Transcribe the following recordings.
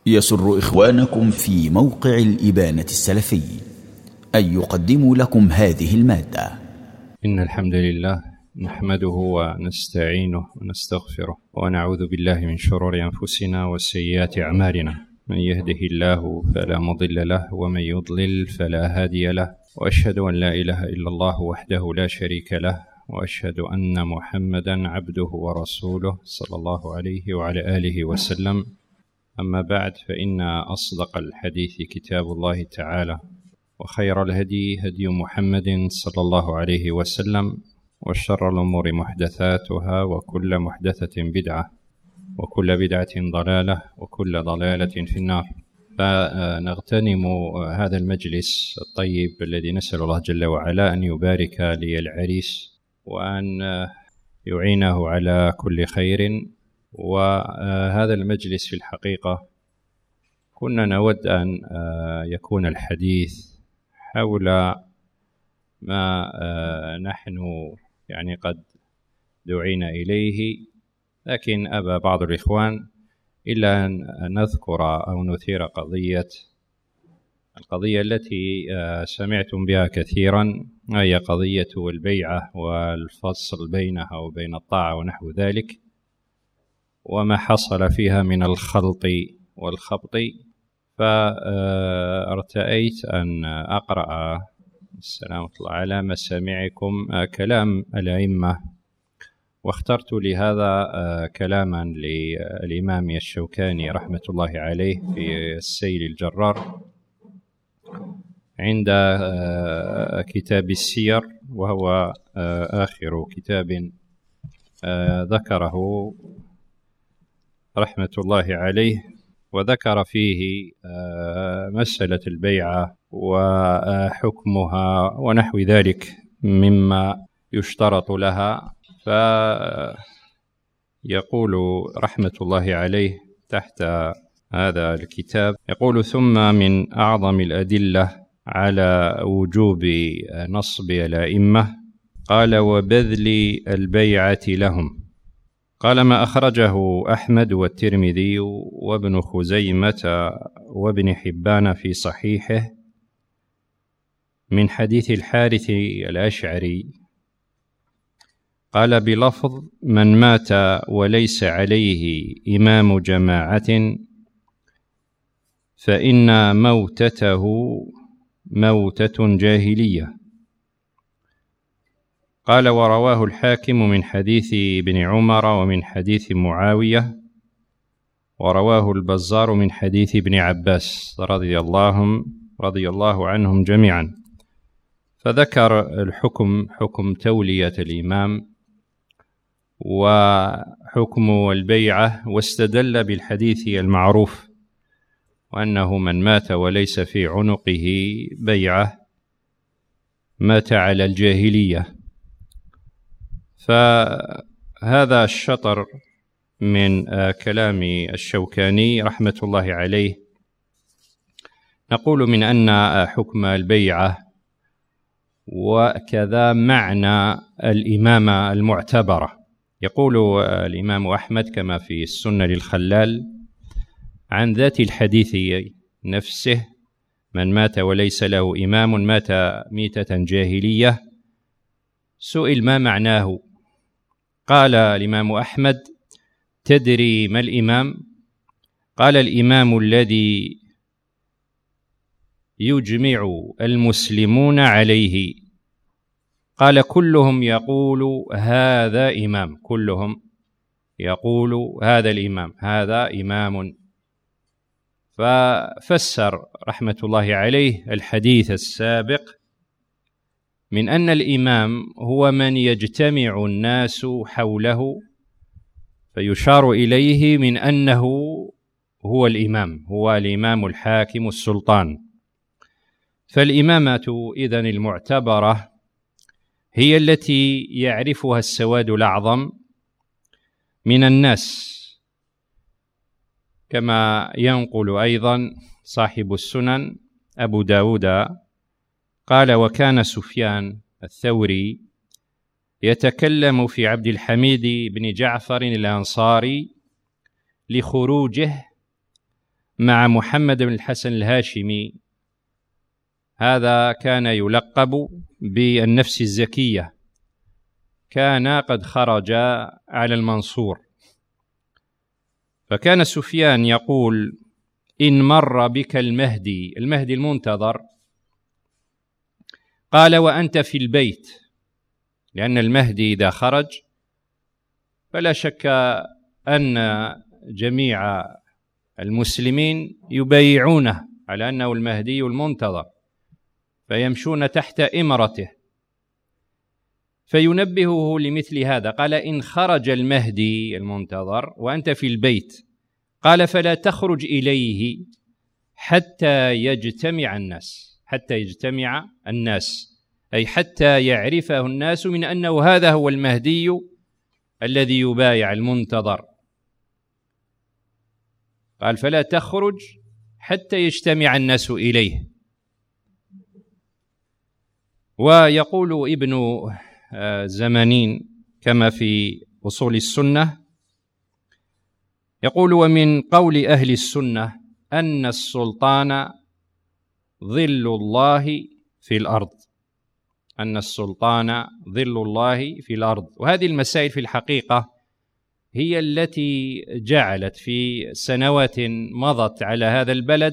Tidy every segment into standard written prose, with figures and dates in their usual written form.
يسر إخوانكم في موقع الإبانة السلفي أن يقدموا لكم هذه المادة. إن الحمد لله نحمده ونستعينه ونستغفره ونعوذ بالله من شرور أنفسنا وسيئات أعمالنا، من يهده الله فلا مضل له ومن يضلل فلا هادي له، وأشهد أن لا إله إلا الله وحده لا شريك له، وأشهد أن محمدا عبده ورسوله صلى الله عليه وعلى آله وسلم. أما بعد، فإن أصدق الحديث كتاب الله تعالى، وخير الهدي هدي محمد صلى الله عليه وسلم، وشر الأمور محدثاتها، وكل محدثة بدعة، وكل بدعة ضلالة، وكل ضلالة في النار. فنغتنم هذا المجلس الطيب الذي نسأل الله جل وعلا أن يبارك للعريس وأن يعينه على كل خير. وهذا المجلس في الحقيقة كنا نود أن يكون الحديث حول ما نحن قد دعينا إليه، لكن أبى بعض الإخوان إلا أن نذكر أو نثير القضية التي سمعتم بها كثيرا، هي قضية البيعة والفصل بينها وبين الطاعة ونحو ذلك، وما حصل فيها من الخلط والخبط. فارتأيت أن أقرأ السلام الله على مسامعكم كلام الأئمة، واخترت لهذا كلاما للإمام الشوكاني رحمة الله عليه في السيل الجرار عند كتاب السير، وهو آخر كتاب ذكره رحمة الله عليه، وذكر فيه مسألة البيعة وحكمها ونحو ذلك مما يشترط لها. فيقول رحمة الله عليه تحت هذا الكتاب، يقول: ثم من أعظم الأدلة على وجوب نصب الأئمة، قال: وبذل البيعة لهم. قال: ما أخرجه أحمد والترمذي وابن خزيمة وابن حبان في صحيحه من حديث الحارث الأشعري، قال بلفظ: من مات وليس عليه إمام جماعة فإن موتته موتة جاهلية. قال: ورواه الحاكم من حديث ابن عمر ومن حديث معاوية، ورواه البزار من حديث ابن عباس رضي الله عنهم جميعا. فذكر الحكم، حكم تولية الإمام وحكم البيعة، واستدل بالحديث المعروف، وأنه من مات وليس في عنقه بيعة مات على الجاهلية. فهذا الشطر من كلام الشوكاني رحمة الله عليه. نقول من أن حكم البيعة وكذا معنى الإمامة المعتبرة. يقول الإمام أحمد كما في السنة للخلال عن ذات الحديث نفسه: من مات وليس له إمام مات ميتة جاهلية. سئل ما معناه، قال الإمام أحمد: تدري ما الإمام؟ قال: الإمام الذي يجمع المسلمون عليه. قال: كلهم يقول هذا إمام، كلهم يقول هذا الإمام، هذا إمام. ففسر رحمة الله عليه الحديث السابق من أن الإمام هو من يجتمع الناس حوله، فيشار إليه من أنه هو الإمام، هو الإمام الحاكم السلطان. فالإمامة إذن المعتبرة هي التي يعرفها السواد الأعظم من الناس، كما ينقل أيضا صاحب السنن أبو داود قال: وكان سفيان الثوري يتكلم في عبد الحميد بن جعفر الأنصاري لخروجه مع محمد بن الحسن الهاشمي، هذا كان يلقب بالنفس الزكية، كان قد خرج على المنصور. فكان سفيان يقول: إن مر بك المهدي المنتظر، قال وأنت في البيت، لأن المهدي إذا خرج فلا شك أن جميع المسلمين يبايعونه على أنه المهدي المنتظر، فيمشون تحت إمرته، فينبهه لمثل هذا. قال: إن خرج المهدي المنتظر وأنت في البيت، قال: فلا تخرج إليه حتى يجتمع الناس، أي حتى يعرفه الناس من أنه هذا هو المهدي الذي يبايع المنتظر. قال: فلا تخرج حتى يجتمع الناس إليه. ويقول ابن زمانين كما في أصول السنة، يقول: ومن قول أهل السنة أن السلطان ظل الله في الأرض، وهذه المسائل في الحقيقة هي التي جعلت في سنوات مضت على هذا البلد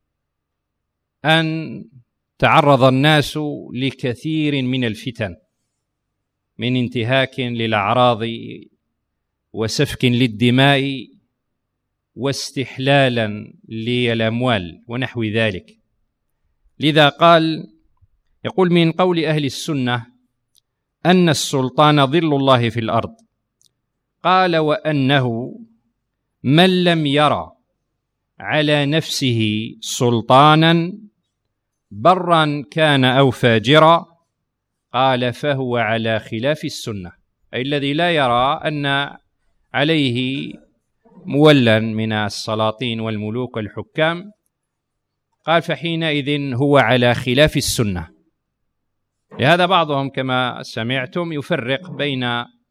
أن تعرض الناس لكثير من الفتن، من انتهاك للأعراض وسفك للدماء واستحلالا للأموال ونحو ذلك. لذا يقول: من قول أهل السنة أن السلطان ظل الله في الأرض، قال: وأنه من لم يرى على نفسه سلطانا برا كان أو فاجرا، قال: فهو على خلاف السنة، أي الذي لا يرى أن عليه مولا من السلاطين والملوك والحكام، قال: فحينئذ هو على خلاف السنة. لهذا بعضهم كما سمعتم يفرق بين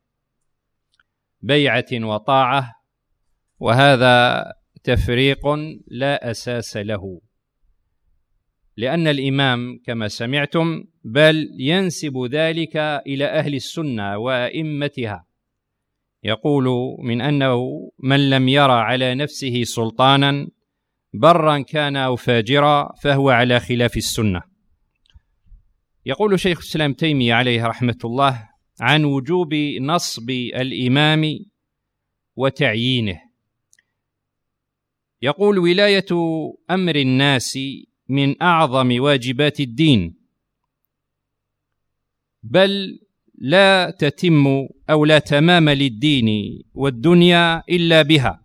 بيعة وطاعة، وهذا تفريق لا أساس له، لأن الإمام كما سمعتم بل ينسب ذلك إلى أهل السنة وأئمتها، يقول من أنه من لم يرى على نفسه سلطانا برا كان أو فاجرا فهو على خلاف السنة. يقول شيخ الإسلام تيمية عليه رحمة الله عن وجوب نصب الإمام وتعيينه، يقول: ولاية أمر الناس من أعظم واجبات الدين، بل لا تتم أو لا تمام للدين والدنيا إلا بها.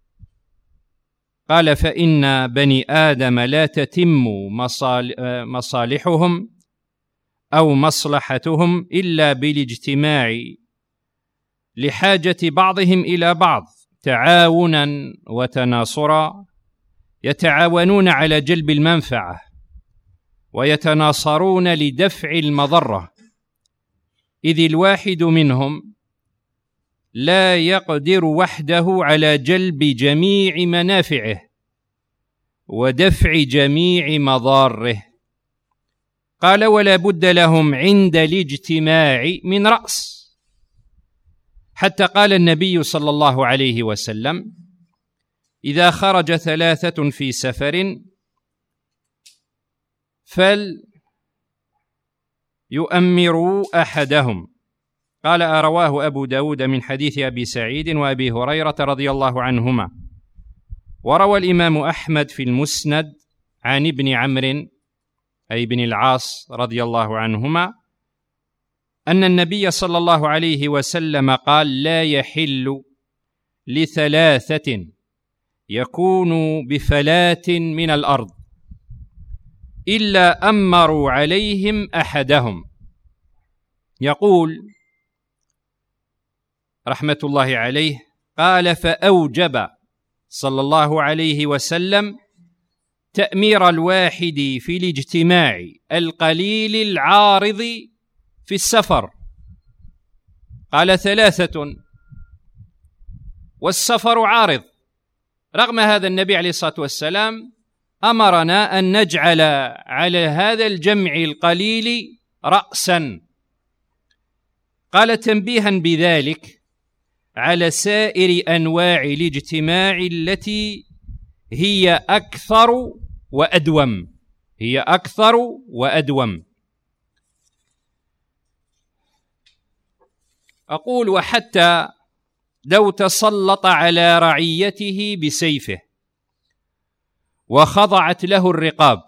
قال: فإن بني آدم لا تتم مصالحهم أو مصلحتهم إلا بالاجتماع لحاجة بعضهم إلى بعض تعاونا وتناصرا، يتعاونون على جلب المنفعة ويتناصرون لدفع المضرة، إذ الواحد منهم لا يقدر وحده على جلب جميع منافعه ودفع جميع مضاره. قال: ولا بد لهم عند الاجتماع من رأس، حتى قال النبي صلى الله عليه وسلم: إذا خرج 3 في سفر فليؤمروا أحدهم. قال: رواه أبو داود من حديث أبي سعيد وأبي هريرة رضي الله عنهما. وروى الإمام أحمد في المسند عن ابن عمرو أي بن العاص رضي الله عنهما أن النبي صلى الله عليه وسلم قال: لا يحل ل3 يكون بفلاة من الأرض إلا أمروا عليهم أحدهم. يقول رحمة الله عليه: قال: فأوجب صلى الله عليه وسلم تأمير الواحد في الاجتماع القليل العارض في السفر. قال: 3 والسفر عارض، رغم هذا النبي عليه الصلاة والسلام أمرنا أن نجعل على هذا الجمع القليل رأسا. قال تنبيها بذلك على سائر أنواع الاجتماع التي هي أكثر وأدوم. أقول وحتى لو تسلط على رعيته بسيفه وخضعت له الرقاب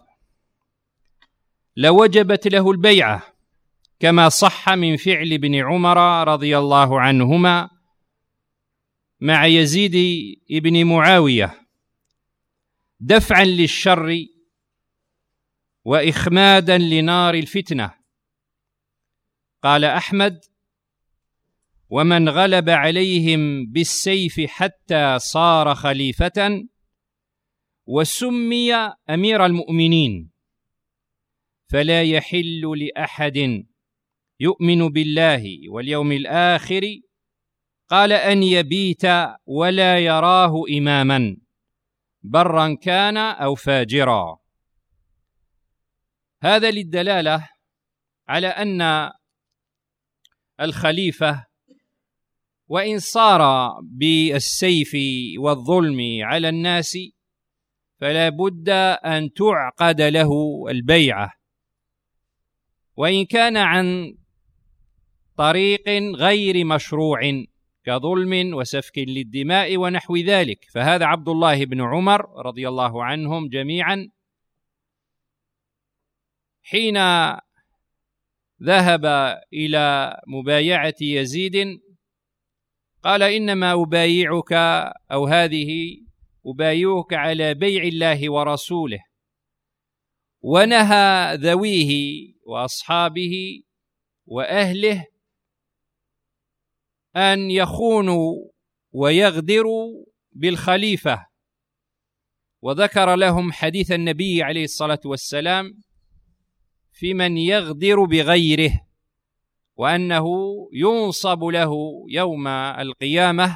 لوجبت له البيعة، كما صح من فعل ابن عمر رضي الله عنهما مع يزيد ابن معاوية دفعا للشر وإخمادا لنار الفتنة. قال أحمد: ومن غلب عليهم بالسيف حتى صار خليفة وسمي أمير المؤمنين، فلا يحل لأحد يؤمن بالله واليوم الآخر قال أن يبيت ولا يراه إماما برا كان أو فاجرا. هذا للدلالة على أن الخليفة وإن صار بالسيف والظلم على الناس فلا بد أن تعقد له البيعة، وإن كان عن طريق غير مشروع كظلم وسفك للدماء ونحو ذلك. فهذا عبد الله بن عمر رضي الله عنهم جميعا حين ذهب إلى مبايعة يزيد قال: إنما أبايعك أو هذه أبايعك على بيع الله ورسوله، ونهى ذويه وأصحابه وأهله أن يخونوا ويغدروا بالخليفة، وذكر لهم حديث النبي عليه الصلاة والسلام في من يغدر بغيره، وأنه ينصب له يوم القيامة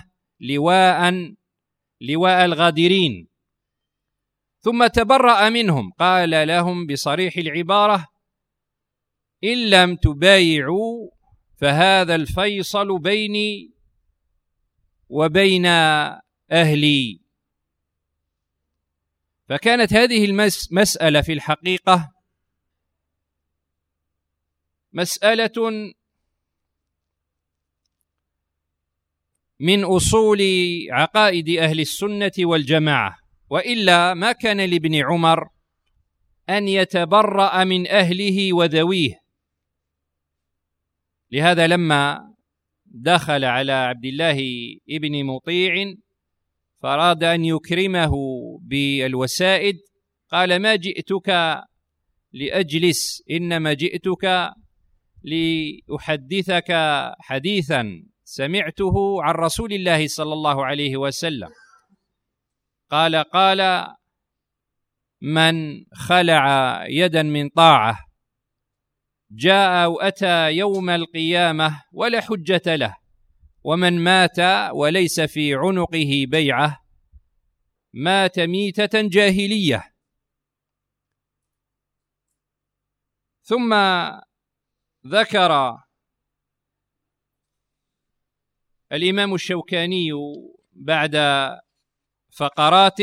لواء الغادرين. ثم تبرأ منهم، قال لهم بصريح العبارة: إن لم تبايعوا فهذا الفيصل بيني وبين أهلي. فكانت هذه المسألة في الحقيقة مسألة من أصول عقائد أهل السنة والجماعة، وإلا ما كان لابن عمر أن يتبرأ من أهله وذويه. لهذا لما دخل على عبد الله ابن مطيع فأراد أن يكرمه بالوسائد قال: ما جئتك لأجلس، إنما جئتك لأحدثك حديثا سمعته عن رسول الله صلى الله عليه وسلم. قال من خلع يدا من طاعة جاء أو أتى يوم القيامة ولا حجة له، ومن مات وليس في عنقه بيعة مات ميتة جاهلية. ثم ذكر الإمام الشوكاني بعد فقرات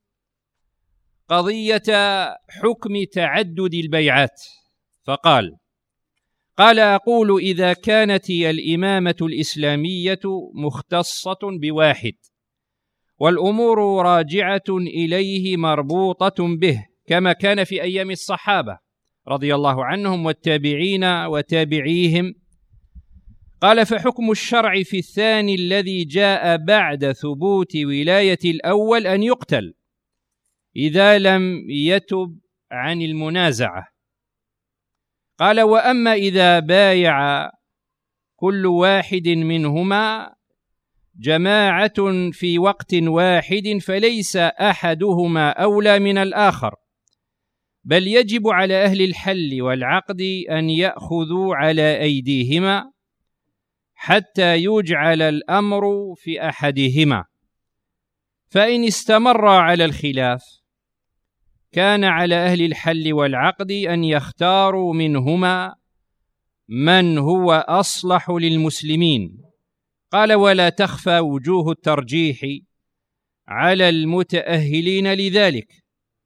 قضية حكم تعدد البيعات، فقال: أقول إذا كانت الإمامة الإسلامية مختصة بواحد والأمور راجعة إليه مربوطة به كما كان في أيام الصحابة رضي الله عنهم والتابعين وتابعيهم، قال: فحكم الشرع في الثاني الذي جاء بعد ثبوت ولاية الأول أن يقتل إذا لم يتب عن المنازعة. قال: وأما إذا بايع كل واحد منهما جماعة في وقت واحد فليس أحدهما أولى من الآخر، بل يجب على أهل الحل والعقد أن يأخذوا على أيديهما حتى يجعل الأمر في أحدهما، فإن استمر على الخلاف كان على أهل الحل والعقد أن يختاروا منهما من هو أصلح للمسلمين. قال: ولا تخفى وجوه الترجيح على المتأهلين لذلك.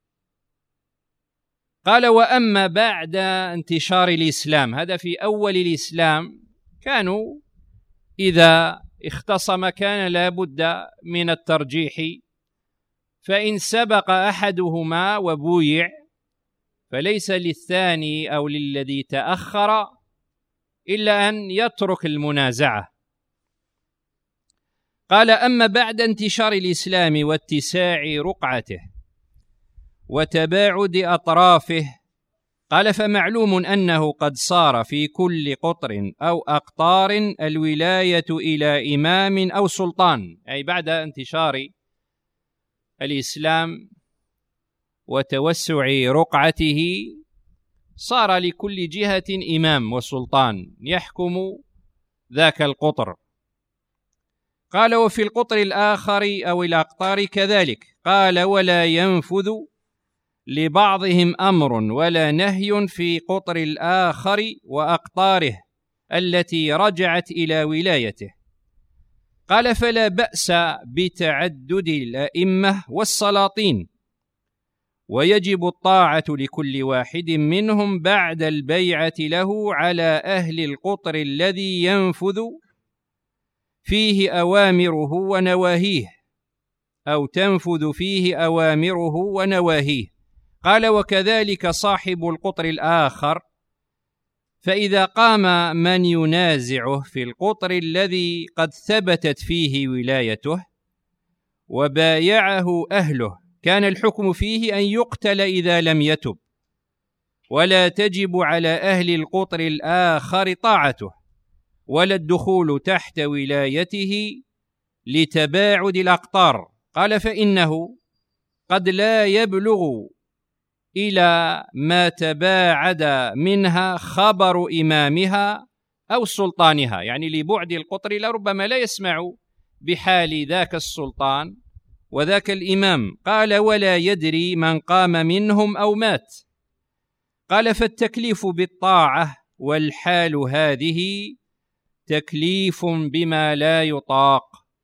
قال: وأما بعد انتشار الإسلام، هذا في أول الإسلام كانوا إذا اختصم كان لا بد من الترجيح، فإن سبق أحدهما وبويع فليس للثاني أو للذي تأخر إلا أن يترك المنازعة. قال: أما بعد انتشار الإسلام واتساع رقعته وتباعد أطرافه، قال: فمعلوم أنه قد صار في كل قطر أو أقطار الولاية إلى إمام أو سلطان، أي بعد انتشار الإسلام وتوسع رقعته صار لكل جهة إمام وسلطان يحكم ذاك القطر. قال: وفي القطر الآخر أو الأقطار كذلك. قال: ولا ينفذ لبعضهم أمر ولا نهي في قطر الآخر وأقطاره التي رجعت إلى ولايته. قال: فلا بأس بتعدد الأئمة والسلاطين، ويجب الطاعة لكل واحد منهم بعد البيعة له على أهل القطر الذي ينفذ فيه أوامره ونواهيه أو تنفذ فيه أوامره ونواهيه. قال: وكذلك صاحب القطر الآخر، فإذا قام من ينازعه في القطر الذي قد ثبتت فيه ولايته وبايعه أهله، كان الحكم فيه أن يقتل إذا لم يتب، ولا تجب على أهل القطر الآخر طاعته ولا الدخول تحت ولايته لتباعد الأقطار. قال: فإنه قد لا يبلغ إلى ما تباعد منها خبر إمامها أو سلطانها، يعني لبعد القطر لربما لا يسمع بحال ذاك السلطان وذاك الإمام. قال: ولا يدري من قام منهم أو مات. قال: فالتكليف بالطاعة والحال هذه تكليف بما لا يطاق.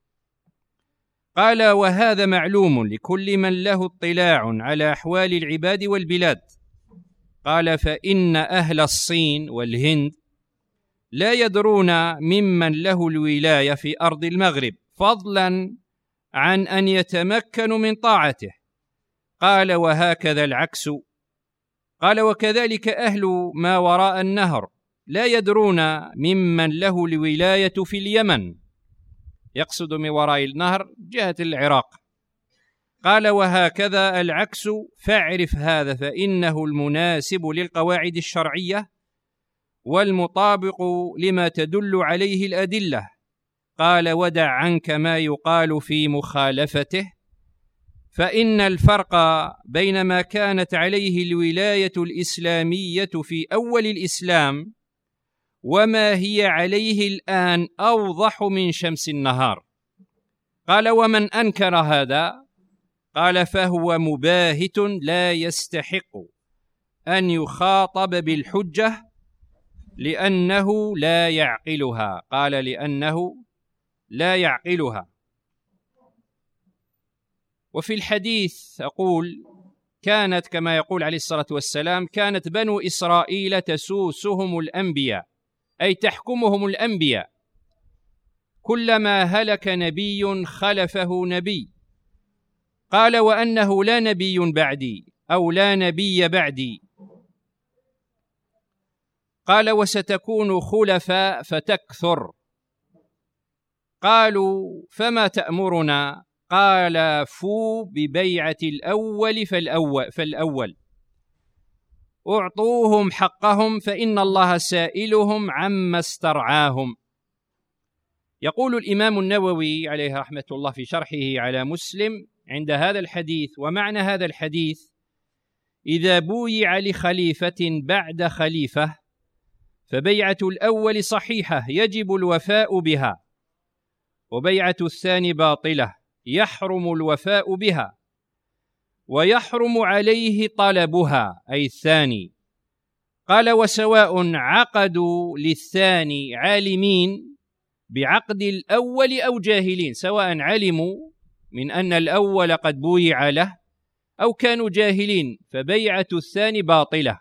قال: وهذا معلوم لكل من له اطلاع على أحوال العباد والبلاد. قال: فإن أهل الصين والهند لا يدرون ممن له الولاية في أرض المغرب، فضلا عن أن يتمكنوا من طاعته. قال: وهكذا العكس. قال: وكذلك أهل ما وراء النهر لا يدرون ممن له الولاية في اليمن، يقصد من وراء النهر جهة العراق. قال: وهكذا العكس، فاعرف هذا فإنه المناسب للقواعد الشرعية والمطابق لما تدل عليه الأدلة. قال: ودع عنك ما يقال في مخالفته، فإن الفرق بين ما كانت عليه الولاية الإسلامية في أول الإسلام وما هي عليه الآن أوضح من شمس النهار. قال: ومن أنكر هذا، قال: فهو مباهت لا يستحق أن يخاطب بالحجة لأنه لا يعقلها. قال: لأنه لا يعقلها. وفي الحديث أقول: كانت كما يقول عليه الصلاة والسلام كانت بنو إسرائيل تسوسهم الأنبياء، أي تحكمهم الأنبياء، كلما هلك نبي خلفه نبي. قال: وأنه لا نبي بعدي أو لا نبي بعدي. قال: وستكون خلفاء فتكثر. قالوا: فما تأمرنا؟ قال: فوا ببيعة الأول فالأول، أعطوهم حقهم فإن الله سائلهم عما استرعاهم. يقول الإمام النووي عليه رحمة الله في شرحه على مسلم عند هذا الحديث: ومعنى هذا الحديث إذا بويع لخليفة بعد خليفة فبيعة الأول صحيحة يجب الوفاء بها، وبيعة الثاني باطلة يحرم الوفاء بها، ويحرم عليه طلبها أي الثاني. قال: وسواء عقدوا للثاني عالمين بعقد الأول أو جاهلين، سواء علموا من أن الأول قد بويع له أو كانوا جاهلين فبيعة الثاني باطلة.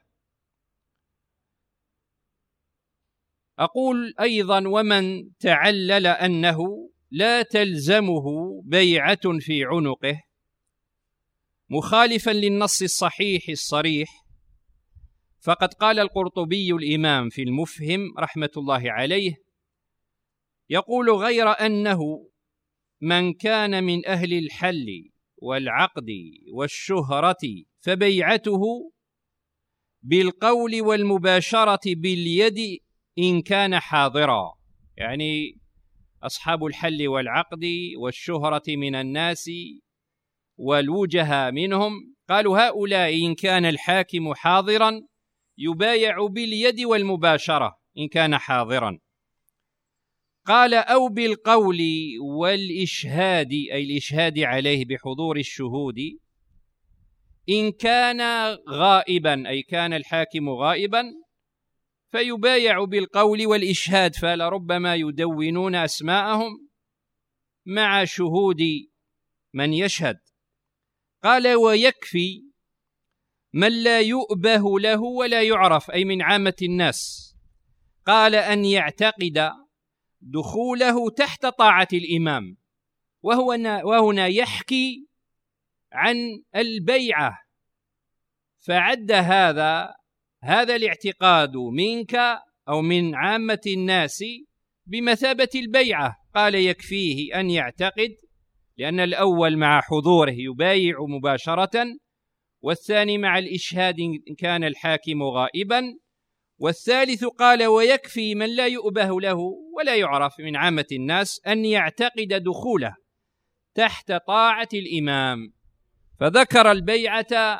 أقول أيضا: ومن تعلل أنه لا تلزمه بيعة في عنقه مخالفا للنص الصحيح الصريح، فقد قال القرطبي الإمام في المفهم رحمة الله عليه، يقول: غير أنه من كان من أهل الحل والعقد والشهرة فبيعته بالقول والمباشرة باليد إن كان حاضرا. يعني أصحاب الحل والعقد والشهرة من الناس والوجهاء منهم، قالوا هؤلاء إن كان الحاكم حاضرا يبايع باليد والمباشرة إن كان حاضرا. قال: أو بالقول والإشهاد أي الإشهاد عليه بحضور الشهود إن كان غائبا أي كان الحاكم غائبا فيبايع بالقول والإشهاد، فلربما يدونون أسماءهم مع شهود من يشهد. قال: ويكفي من لا يؤبه له ولا يعرف أي من عامة الناس، قال أن يعتقد دخوله تحت طاعة الإمام، وهنا يحكي عن البيعة، فعد هذا الاعتقاد منك أو من عامة الناس بمثابة البيعة. قال: يكفيه أن يعتقد، لأن الأول مع حضوره يبايع مباشرة، والثاني مع الإشهاد إن كان الحاكم غائبا، والثالث قال: ويكفي من لا يؤبه له ولا يعرف من عامة الناس أن يعتقد دخوله تحت طاعة الإمام. فذكر البيعة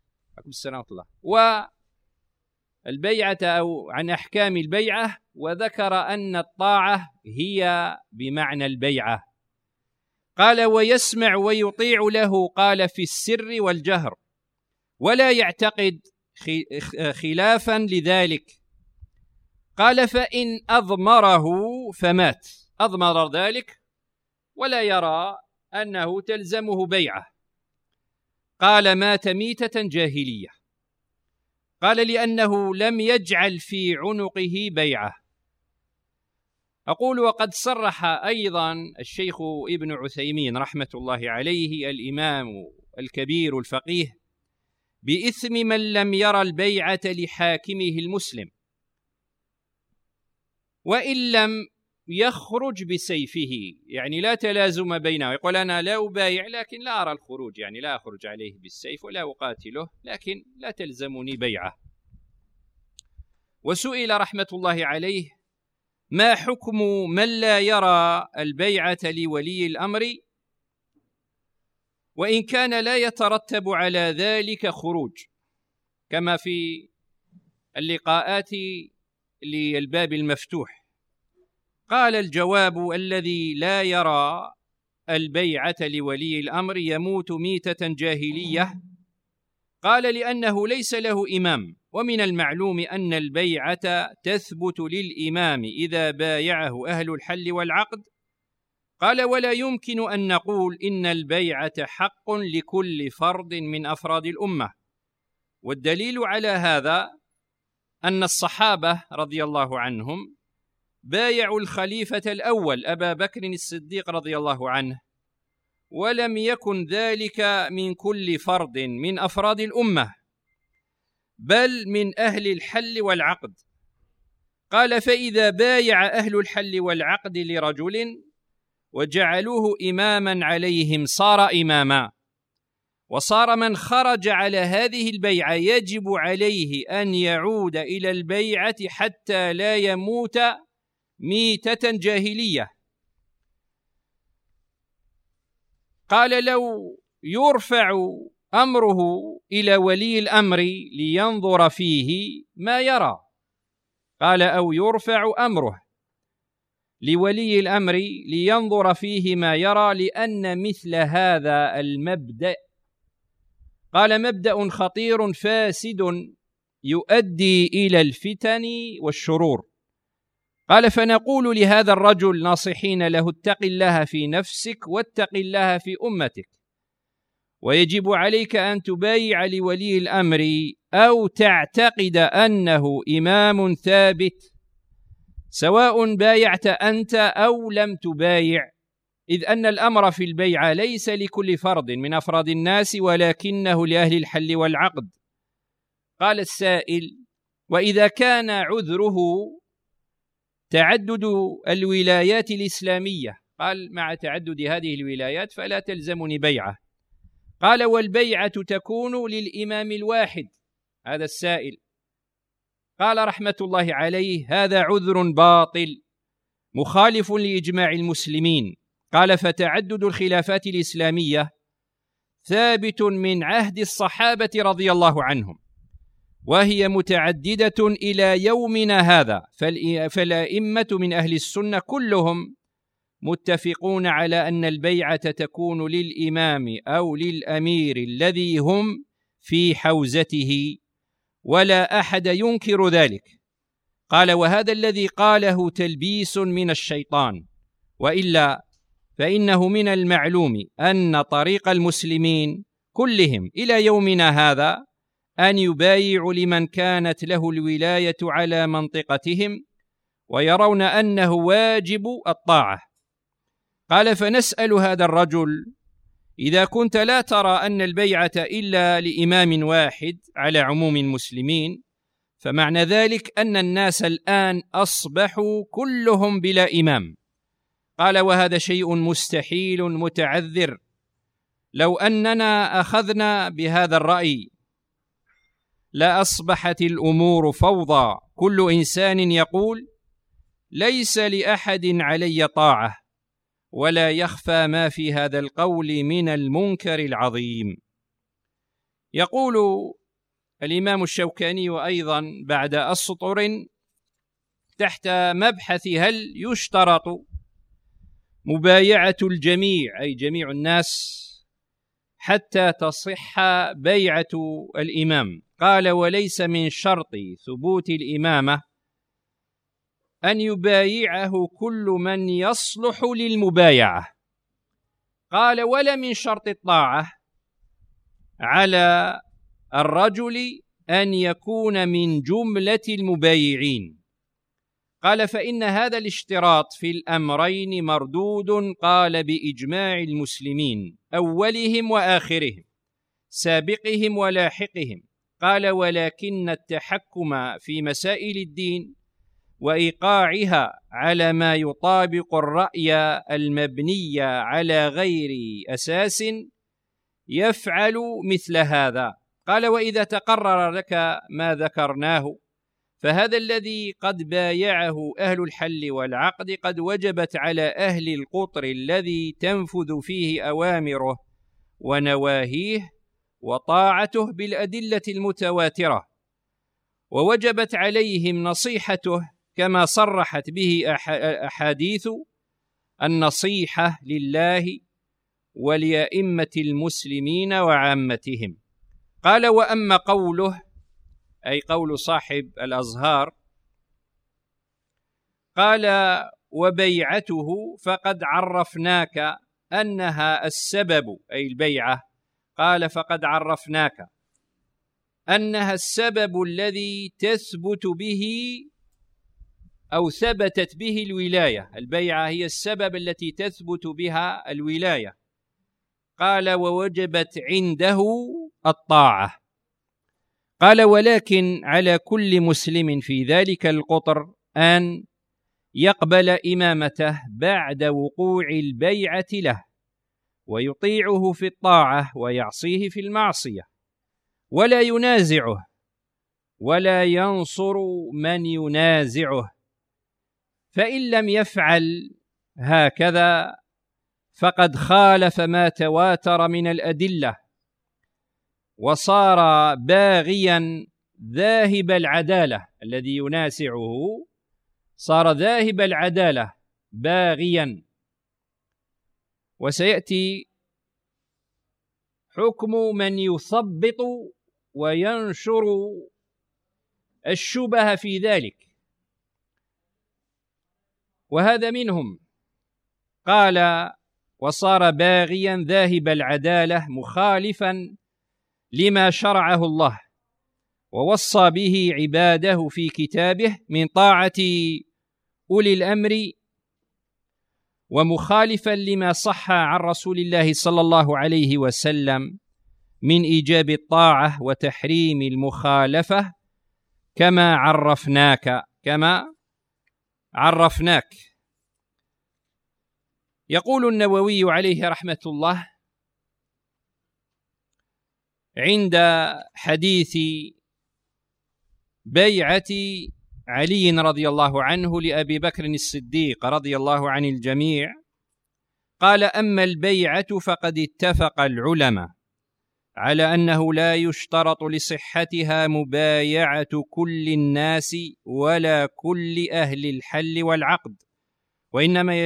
والبيعة أو عن أحكام البيعة، وذكر أن الطاعة هي بمعنى البيعة. قال: ويسمع ويطيع له، قال في السر والجهر، ولا يعتقد خلافا لذلك. قال: فإن أضمره فمات، أضمر ذلك ولا يرى أنه تلزمه بيعة. قال: مات ميتة جاهلية. قال: لأنه لم يجعل في عنقه بيعة. أقول: وقد صرح أيضا الشيخ ابن عثيمين رحمة الله عليه الإمام الكبير الفقيه بإثم من لم يرى البيعة لحاكمه المسلم وإن لم يخرج بسيفه، يعني لا تلازم بينه، يقول أنا لا أبايع لكن لا أرى الخروج، يعني لا أخرج عليه بالسيف ولا أقاتله لكن لا تلزمني بيعة. وسئل رحمة الله عليه: ما حكم من لا يرى البيعة لولي الأمر وإن كان لا يترتب على ذلك خروج، كما في اللقاءات للباب المفتوح؟ قال: الجواب: الذي لا يرى البيعة لولي الأمر يموت ميتة جاهلية. قال: لأنه ليس له إمام، ومن المعلوم أن البيعة تثبت للإمام إذا بايعه أهل الحل والعقد. قال: ولا يمكن أن نقول إن البيعة حق لكل فرد من أفراد الأمة، والدليل على هذا أن الصحابة رضي الله عنهم بايعوا الخليفة الأول أبا بكر الصديق رضي الله عنه، ولم يكن ذلك من كل فرد من أفراد الأمة بل من أهل الحل والعقد. قال: فإذا بايع أهل الحل والعقد لرجل وجعلوه إماما عليهم صار إماما، وصار من خرج على هذه البيعة يجب عليه أن يعود إلى البيعة حتى لا يموت ميتة جاهلية. قال: لو يرفع أمره إلى ولي الأمر لينظر فيه ما يرى. قال: أو يرفع أمره، لولي الأمر لينظر فيه ما يرى، لأن مثل هذا المبدأ قال مبدأ خطير فاسد يؤدي إلى الفتن والشرور. قال فنقول لهذا الرجل ناصحين له اتق الله في نفسك واتق الله في أمتك، ويجب عليك أن تبايع لولي الأمر أو تعتقد أنه إمام ثابت، سواء بايعت أنت أو لم تبايع، إذ أن الأمر في البيعة ليس لكل فرد من أفراد الناس ولكنه لأهل الحل والعقد. قال السائل: وإذا كان عذره تعدد الولايات الإسلامية؟ قال: مع تعدد هذه الولايات فلا تلزمني بيعة. قال: والبيعة تكون للإمام الواحد. هذا السائل قال رحمة الله عليه: هذا عذر باطل مخالف لإجماع المسلمين. قال: فتعدد الخلافات الإسلامية ثابت من عهد الصحابة رضي الله عنهم، وهي متعددة إلى يومنا هذا، فالأئمة من أهل السنة كلهم متفقون على أن البيعة تكون للإمام أو للأمير الذي هم في حوزته، ولا أحد ينكر ذلك. قال: وهذا الذي قاله تلبيس من الشيطان، وإلا فإنه من المعلوم أن طريق المسلمين كلهم إلى يومنا هذا أن يبايعوا لمن كانت له الولاية على منطقتهم، ويرون أنه واجب الطاعة. قال: فنسأل هذا الرجل: إذا كنت لا ترى أن البيعة إلا لإمام واحد على عموم المسلمين، فمعنى ذلك أن الناس الآن أصبحوا كلهم بلا إمام. قال: وهذا شيء مستحيل متعذر. لو أننا أخذنا بهذا الرأي لأصبحت الأمور فوضى، كل إنسان يقول: ليس لأحد علي طاعة، ولا يخفى ما في هذا القول من المنكر العظيم. يقول الإمام الشوكاني أيضا بعد السطر تحت مبحث: هل يشترط مبايعة الجميع، أي جميع الناس، حتى تصح بيعة الإمام؟ قال: وليس من شرط ثبوت الإمامة أن يبايعه كل من يصلح للمبايعة. قال: ولا من شرط الطاعة على الرجل أن يكون من جملة المبايعين. قال: فإن هذا الاشتراط في الأمرين مردود، قال بإجماع المسلمين أولهم وآخرهم، سابقهم ولاحقهم. قال: ولكن التحكم في مسائل الدين وإيقاعها على ما يطابق الرأي المبني على غير أساس يفعل مثل هذا. قال: وإذا تقرر لك ما ذكرناه، فهذا الذي قد بايعه أهل الحل والعقد قد وجبت على أهل القطر الذي تنفذ فيه أوامره ونواهيه وطاعته بالأدلة المتواترة، ووجبت عليهم نصيحته كما صرحت به أحاديث النصيحة لله ولأئمة المسلمين وعامتهم. قال: وأما قوله، أي قول صاحب الأزهار، قال: وبيعته فقد عرفناك أنها السبب، أي البيعة. قال: فقد عرفناك أنها السبب الذي تثبت به أو ثبتت به الولاية. البيعة هي السبب التي تثبت بها الولاية. قال: ووجبت عنده الطاعة. قال: ولكن على كل مسلم في ذلك القطر أن يقبل إمامته بعد وقوع البيعة له، ويطيعه في الطاعة ويعصيه في المعصية، ولا ينازعه ولا ينصر من ينازعه. فإن لم يفعل هكذا فقد خالف ما تواتر من الأدلة، وصار باغيا ذاهب العدالة. الذي ينازعه صار ذاهب العدالة، باغيا. وسيأتي حكم من يثبط وينشر الشبه في ذلك، وهذا منهم. قال: وصار باغيا ذاهب العدالة مخالفا لما شرعه الله ووصى به عباده في كتابه من طاعة أولي الأمر، ومخالفا لما صح عن رسول الله صلى الله عليه وسلم من إيجاب الطاعة وتحريم المخالفة كما عرفناك. يقول النووي عليه رحمة الله عند حديث بيعة علي رضي الله عنه لأبي بكر الصديق رضي الله عن الجميع، قال: أما البيعة فقد اتفق العلماء على أنه لا يشترط لصحتها مبايعة كل الناس ولا كل أهل الحل والعقد، وإنما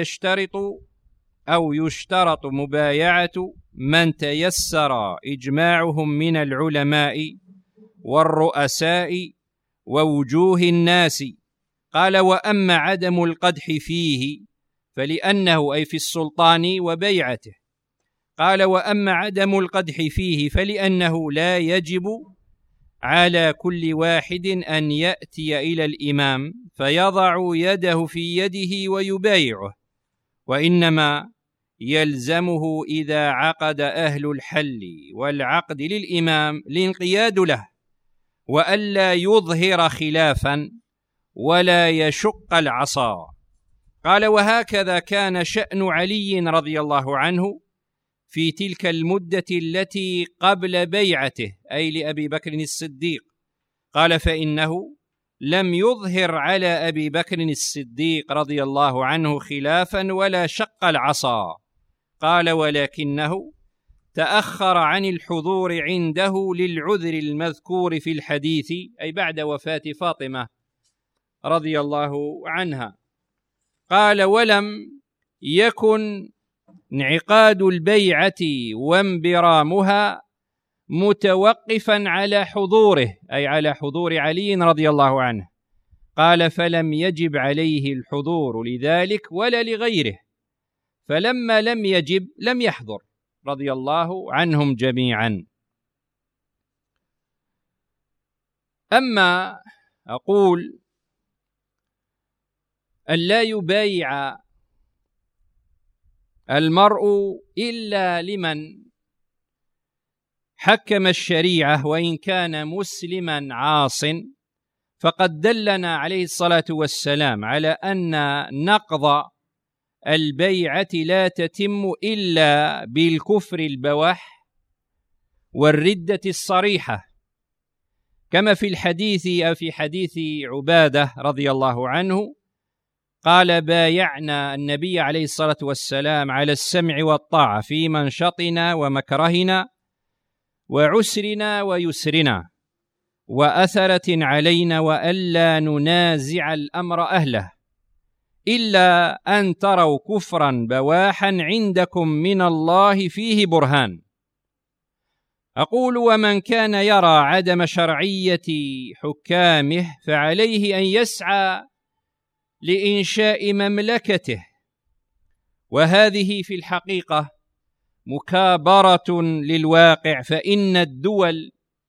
يشترط مبايعة من تيسر إجماعهم من العلماء والرؤساء ووجوه الناس. قال: وأما عدم القدح فيه فلأنه، أي في السلطان وبيعته، قال: وأما عدم القدح فيه فلأنه لا يجب على كل واحد أن يأتي إلى الإمام فيضع يده في يده ويبايعه، وإنما يلزمه إذا عقد أهل الحل والعقد للإمام الانقياد له، وألا يظهر خلافا ولا يشق العصا. قال: وهكذا كان شأن علي رضي الله عنه في تلك المدة التي قبل بيعته، أي لأبي بكر الصديق. قال: فإنه لم يظهر على أبي بكر الصديق رضي الله عنه خلافا ولا شق العصا. قال: ولكنه تأخر عن الحضور عنده للعذر المذكور في الحديث، أي بعد وفاة فاطمة رضي الله عنها. قال: ولم يكن انعقاد البيعة وانبرامها متوقفا على حضوره، أي على حضور علي رضي الله عنه. قال: فلم يجب عليه الحضور لذلك ولا لغيره، فلما لم يجب لم يحضر رضي الله عنهم جميعا. أما أقول أن لا يبايع المرء إلا لمن حكم الشريعة وإن كان مسلما عاص، فقد دلنا عليه الصلاة والسلام على أن نقض البيعة لا تتم إلا بالكفر البواح والردة الصريحة، كما في الحديث أو في حديث عبادة رضي الله عنه قال: بايعنا النبي عليه الصلاة والسلام على السمع والطاعة في منشطنا ومكرهنا وعسرنا ويسرنا وأثرة علينا وألا ننازع الأمر أهله إلا أن تروا كفرا بواحا عندكم من الله فيه برهان. أقول: ومن كان يرى عدم شرعية حكامه فعليه أن يسعى لإنشاء مملكته، وهذه في الحقيقة مكابرة للواقع، فإن الدول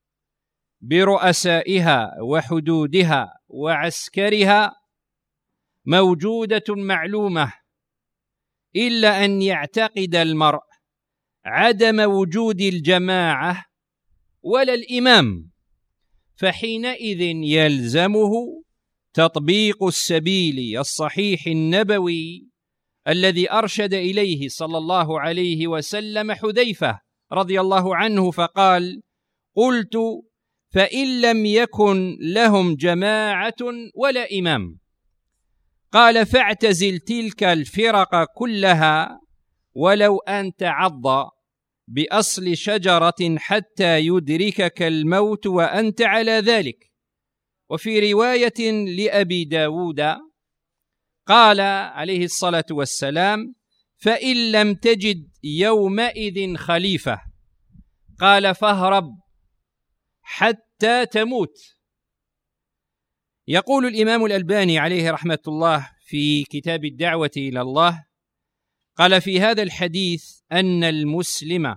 برؤسائها وحدودها وعسكرها موجودة معلومة، إلا أن يعتقد المرء عدم وجود الجماعة ولا الإمام، فحينئذ يلزمه تطبيق السبيل الصحيح النبوي الذي أرشد إليه صلى الله عليه وسلم حذيفة رضي الله عنه، فقال: قلت: فإن لم يكن لهم جماعة ولا إمام. قال: فاعتزل تلك الفرق كلها ولو أن تعض بأصل شجرة حتى يدركك الموت وأنت على ذلك. وفي رواية لأبي داود قال عليه الصلاة والسلام: فإن لم تجد يومئذ خليفة، قال: فاهرب حتى تموت. يقول الإمام الألباني عليه رحمة الله في كتاب الدعوة إلى الله، قال في هذا الحديث أن المسلم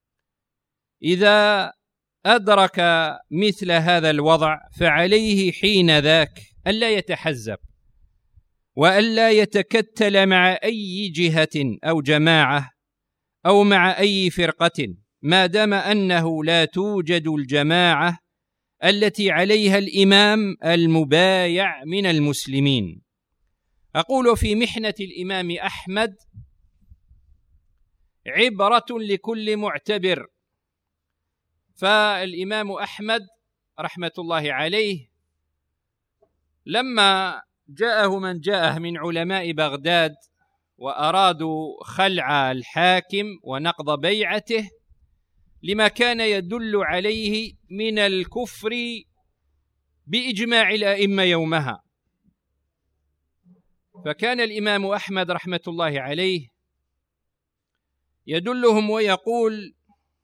إذا أدرك مثل هذا الوضع فعليه حين ذاك ألا يتحزب وألا يتكتل مع أي جهة أو جماعة أو مع أي فرقة، ما دام أنه لا توجد الجماعة التي عليها الإمام المبايع من المسلمين. أقول في محنة الإمام أحمد عبرة لكل معتبر. فالإمام أحمد رحمة الله عليه لما جاءه من جاءه من علماء بغداد وأرادوا خلع الحاكم ونقض بيعته لما كان يدل عليه من الكفر بإجماع الأئمة يومها، فكان الإمام أحمد رحمة الله عليه يدلهم ويقول: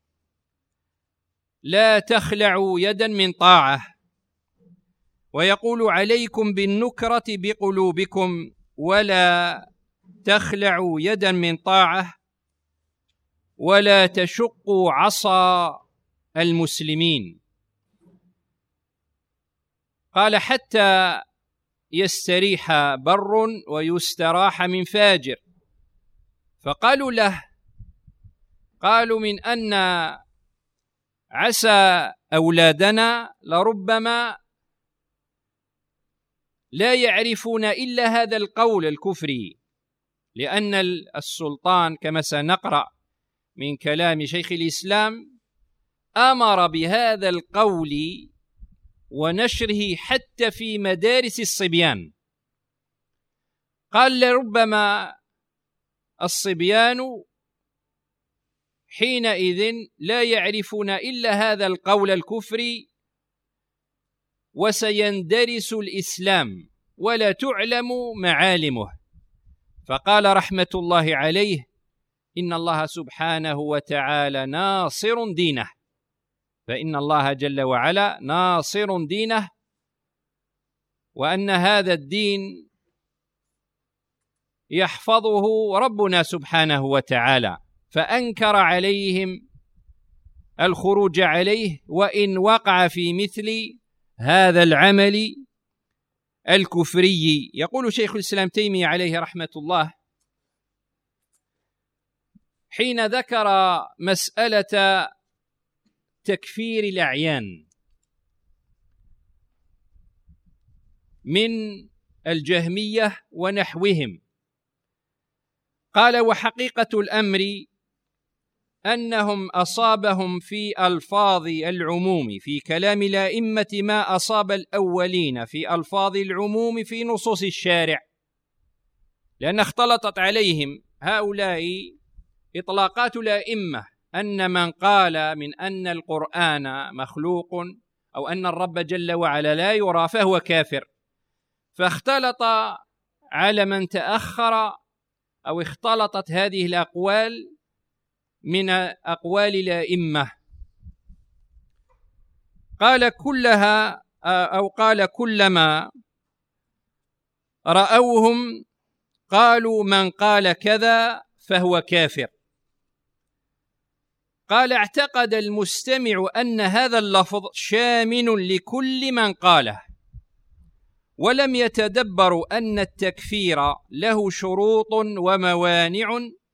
لا تخلعوا يدا من طاعة، ويقول: عليكم بالنكرة بقلوبكم ولا تخلعوا يدا من طاعة ولا تشقوا عصا المسلمين. قال: حتى يستريح بر ويستراح من فاجر. فقالوا له، قالوا: من أن عسى أولادنا لربما لا يعرفون إلا هذا القول الكفري، لأن السلطان كما سنقرأ من كلام شيخ الإسلام أمر بهذا القول ونشره حتى في مدارس الصبيان. قال: لربما الصبيان حينئذ لا يعرفون إلا هذا القول الكفري وسيندرس الإسلام ولا تعلم معالمه. فقال رحمة الله عليه: إن الله سبحانه وتعالى ناصر دينه، فإن الله جل وعلا ناصر دينه، وأن هذا الدين يحفظه ربنا سبحانه وتعالى، فأنكر عليهم الخروج عليه وإن وقع في مثل هذا العمل الكفري. يقول شيخ الإسلام تيمية عليه رحمة الله حين ذكر مسألة تكفير الأعيان من الجهمية ونحوهم، قال: وحقيقة الأمر أنهم أصابهم في ألفاظ العموم في كلام الأئمة ما أصاب الأولين في ألفاظ العموم في نصوص الشارع، لأن اختلطت عليهم هؤلاء إطلاقات الأئمة أن من قال من أن القرآن مخلوق أو أن الرب جل وعلا لا يرى فهو كافر، فاختلط على من تأخر أو اختلطت هذه الأقوال من أقوال الأئمة. قال: كلها أو قال: كلما رأوهم قالوا من قال كذا فهو كافر. قال: اعتقد المستمع أن هذا اللفظ شامل لكل من قاله، ولم يتدبروا أن التكفير له شروط وموانع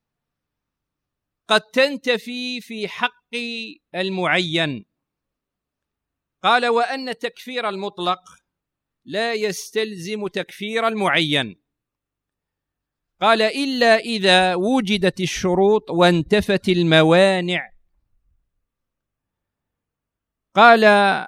قد تنتفي في حق المعين. قال: وأن تكفير المطلق لا يستلزم تكفير المعين. قال: إلا إذا وجدت الشروط وانتفت الموانع. قال: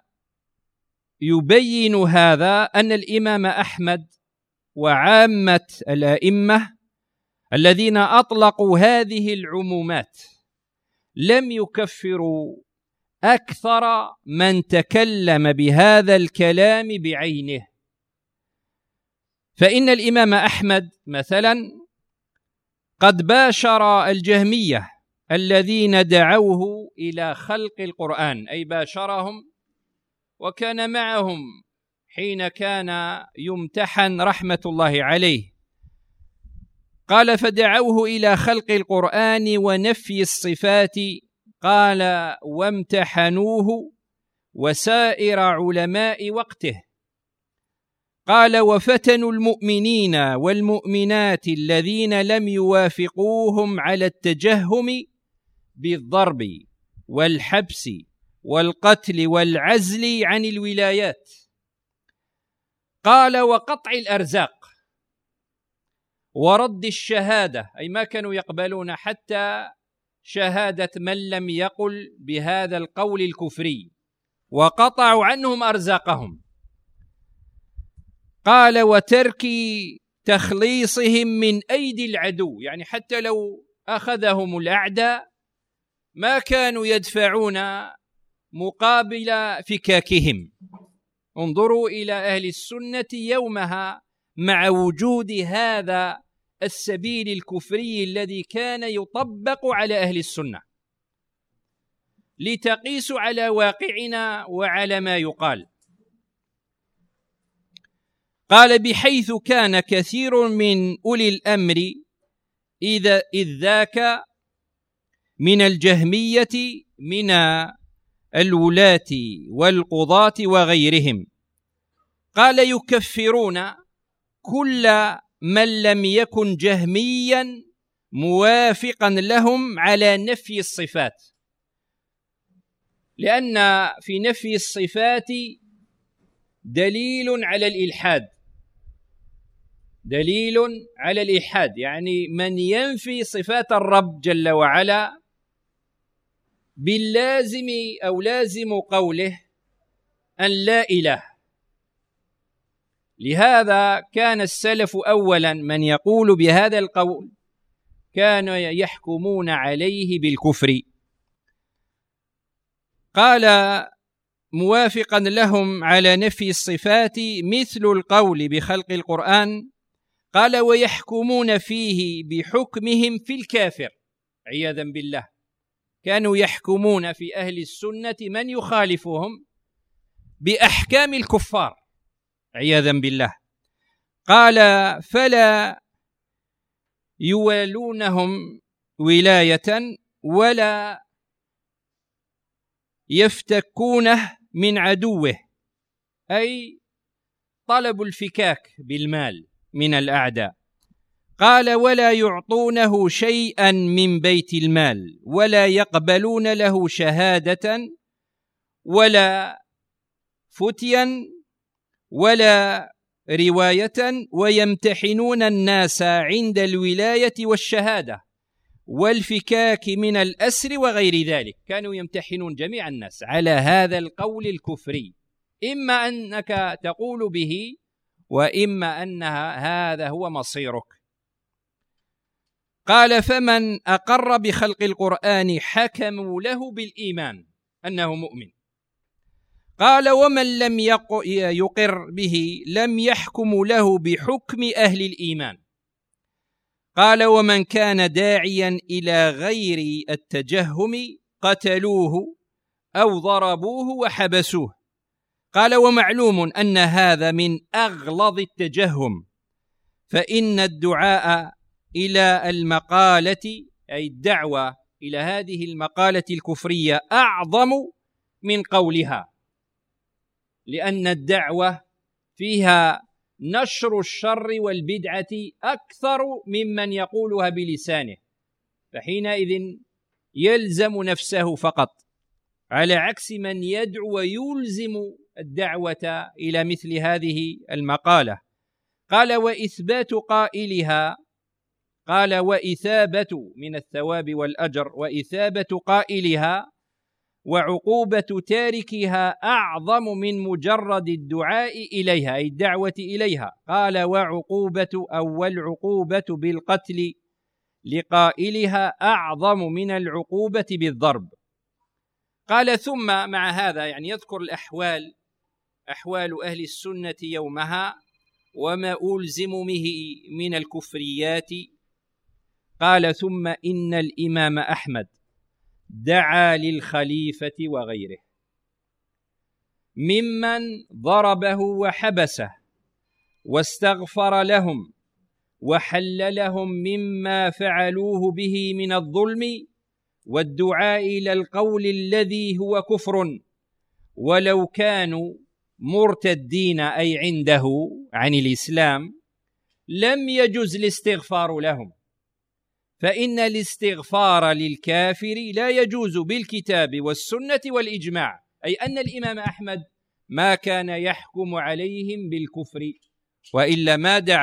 يبين هذا أن الإمام أحمد وعامة الأئمة الذين أطلقوا هذه العمومات لم يكفروا أكثر من تكلم بهذا الكلام بعينه، فإن الإمام أحمد مثلا قد باشر الجهمية الذين دعوه إلى خلق القرآن، أي باشرهم وكان معهم حين كان يمتحن رحمة الله عليه. قال: فدعوه إلى خلق القرآن ونفي الصفات، قال: وامتحنوه وسائر علماء وقته. قال: وفتنوا المؤمنين والمؤمنات الذين لم يوافقوهم على التجهم بالضرب والحبس والقتل والعزل عن الولايات. قال: وقطع الأرزاق ورد الشهادة، أي ما كانوا يقبلون حتى شهادة من لم يقل بهذا القول الكفري، وقطعوا عنهم أرزاقهم. قال: وترك تخليصهم من أيدي العدو، يعني حتى لو أخذهم الأعداء ما كانوا يدفعون مقابل فكاكهم. انظروا إلى أهل السنة يومها مع وجود هذا السبيل الكفري الذي كان يطبق على أهل السنة، لتقيسوا على واقعنا وعلى ما يقال. قال: بحيث كان كثير من أولي الأمر إذ ذاك من الجهمية من الولاة والقضاة وغيرهم، قال: يكفرون كل من لم يكن جهميا موافقا لهم على نفي الصفات، لأن في نفي الصفات دليل على الإلحاد، دليل على الإلحاد، يعني من ينفي صفات الرب جل وعلا باللازم أو لازم قوله أن لا إله. لهذا كان السلف أولا من يقول بهذا القول كانوا يحكمون عليه بالكفر. قال: موافقا لهم على نفي الصفات مثل القول بخلق القرآن. قال: ويحكمون فيه بحكمهم في الكافر، عياذا بالله. كانوا يحكمون في أهل السنة من يخالفهم بأحكام الكفار، عياذا بالله. قال: فلا يوالونهم ولاية ولا يفتكونه من عدوه، أي طلب الفكاك بالمال من الأعداء. قال: ولا يعطونه شيئا من بيت المال ولا يقبلون له شهادة ولا فتيا ولا رواية، ويمتحنون الناس عند الولاية والشهادة والفكاك من الأسر وغير ذلك. كانوا يمتحنون جميع الناس على هذا القول الكفري، إما أنك تقول به وإما أنها هذا هو مصيرك. قال: فمن أقر بخلق القرآن حكموا له بالإيمان أنه مؤمن. قال: ومن لم يقر به لم يحكم له بحكم أهل الإيمان. قال: ومن كان داعيا إلى غير التجهم قتلوه أو ضربوه وحبسوه. قال: ومعلوم أن هذا من أغلظ التجهم، فإن الدعاء إلى المقالة، أي الدعوة إلى هذه المقالة الكفرية، أعظم من قولها، لأن الدعوة فيها نشر الشر والبدعة أكثر ممن يقولها بلسانه، فحينئذ يلزم نفسه فقط، على عكس من يدعو ويلزم الدعوة إلى مثل هذه المقالة. قال: وإثبات قائلها، قال: وإثابة من الثواب والأجر، وإثابة قائلها وعقوبة تاركها أعظم من مجرد الدعاء إليها، أي الدعوة إليها. قال: وعقوبة أو والعقوبة بالقتل لقائلها أعظم من العقوبة بالضرب. قال: ثم مع هذا يعني يذكر أحوال أهل السنة يومها وما ألزم به من الكفريات. قال: ثم إن الإمام أحمد دعا للخليفة وغيره ممن ضربه وحبسه واستغفر لهم وحل لهم مما فعلوه به من الظلم والدعاء إلى القول الذي هو كفر، ولو كانوا مرتدين أي عنده عن الإسلام لم يجز الاستغفار لهم، فإن الاستغفار للكافر لا يجوز بالكتاب والسنة والإجماع، أي أن الإمام أحمد ما كان يحكم عليهم بالكفر وإلا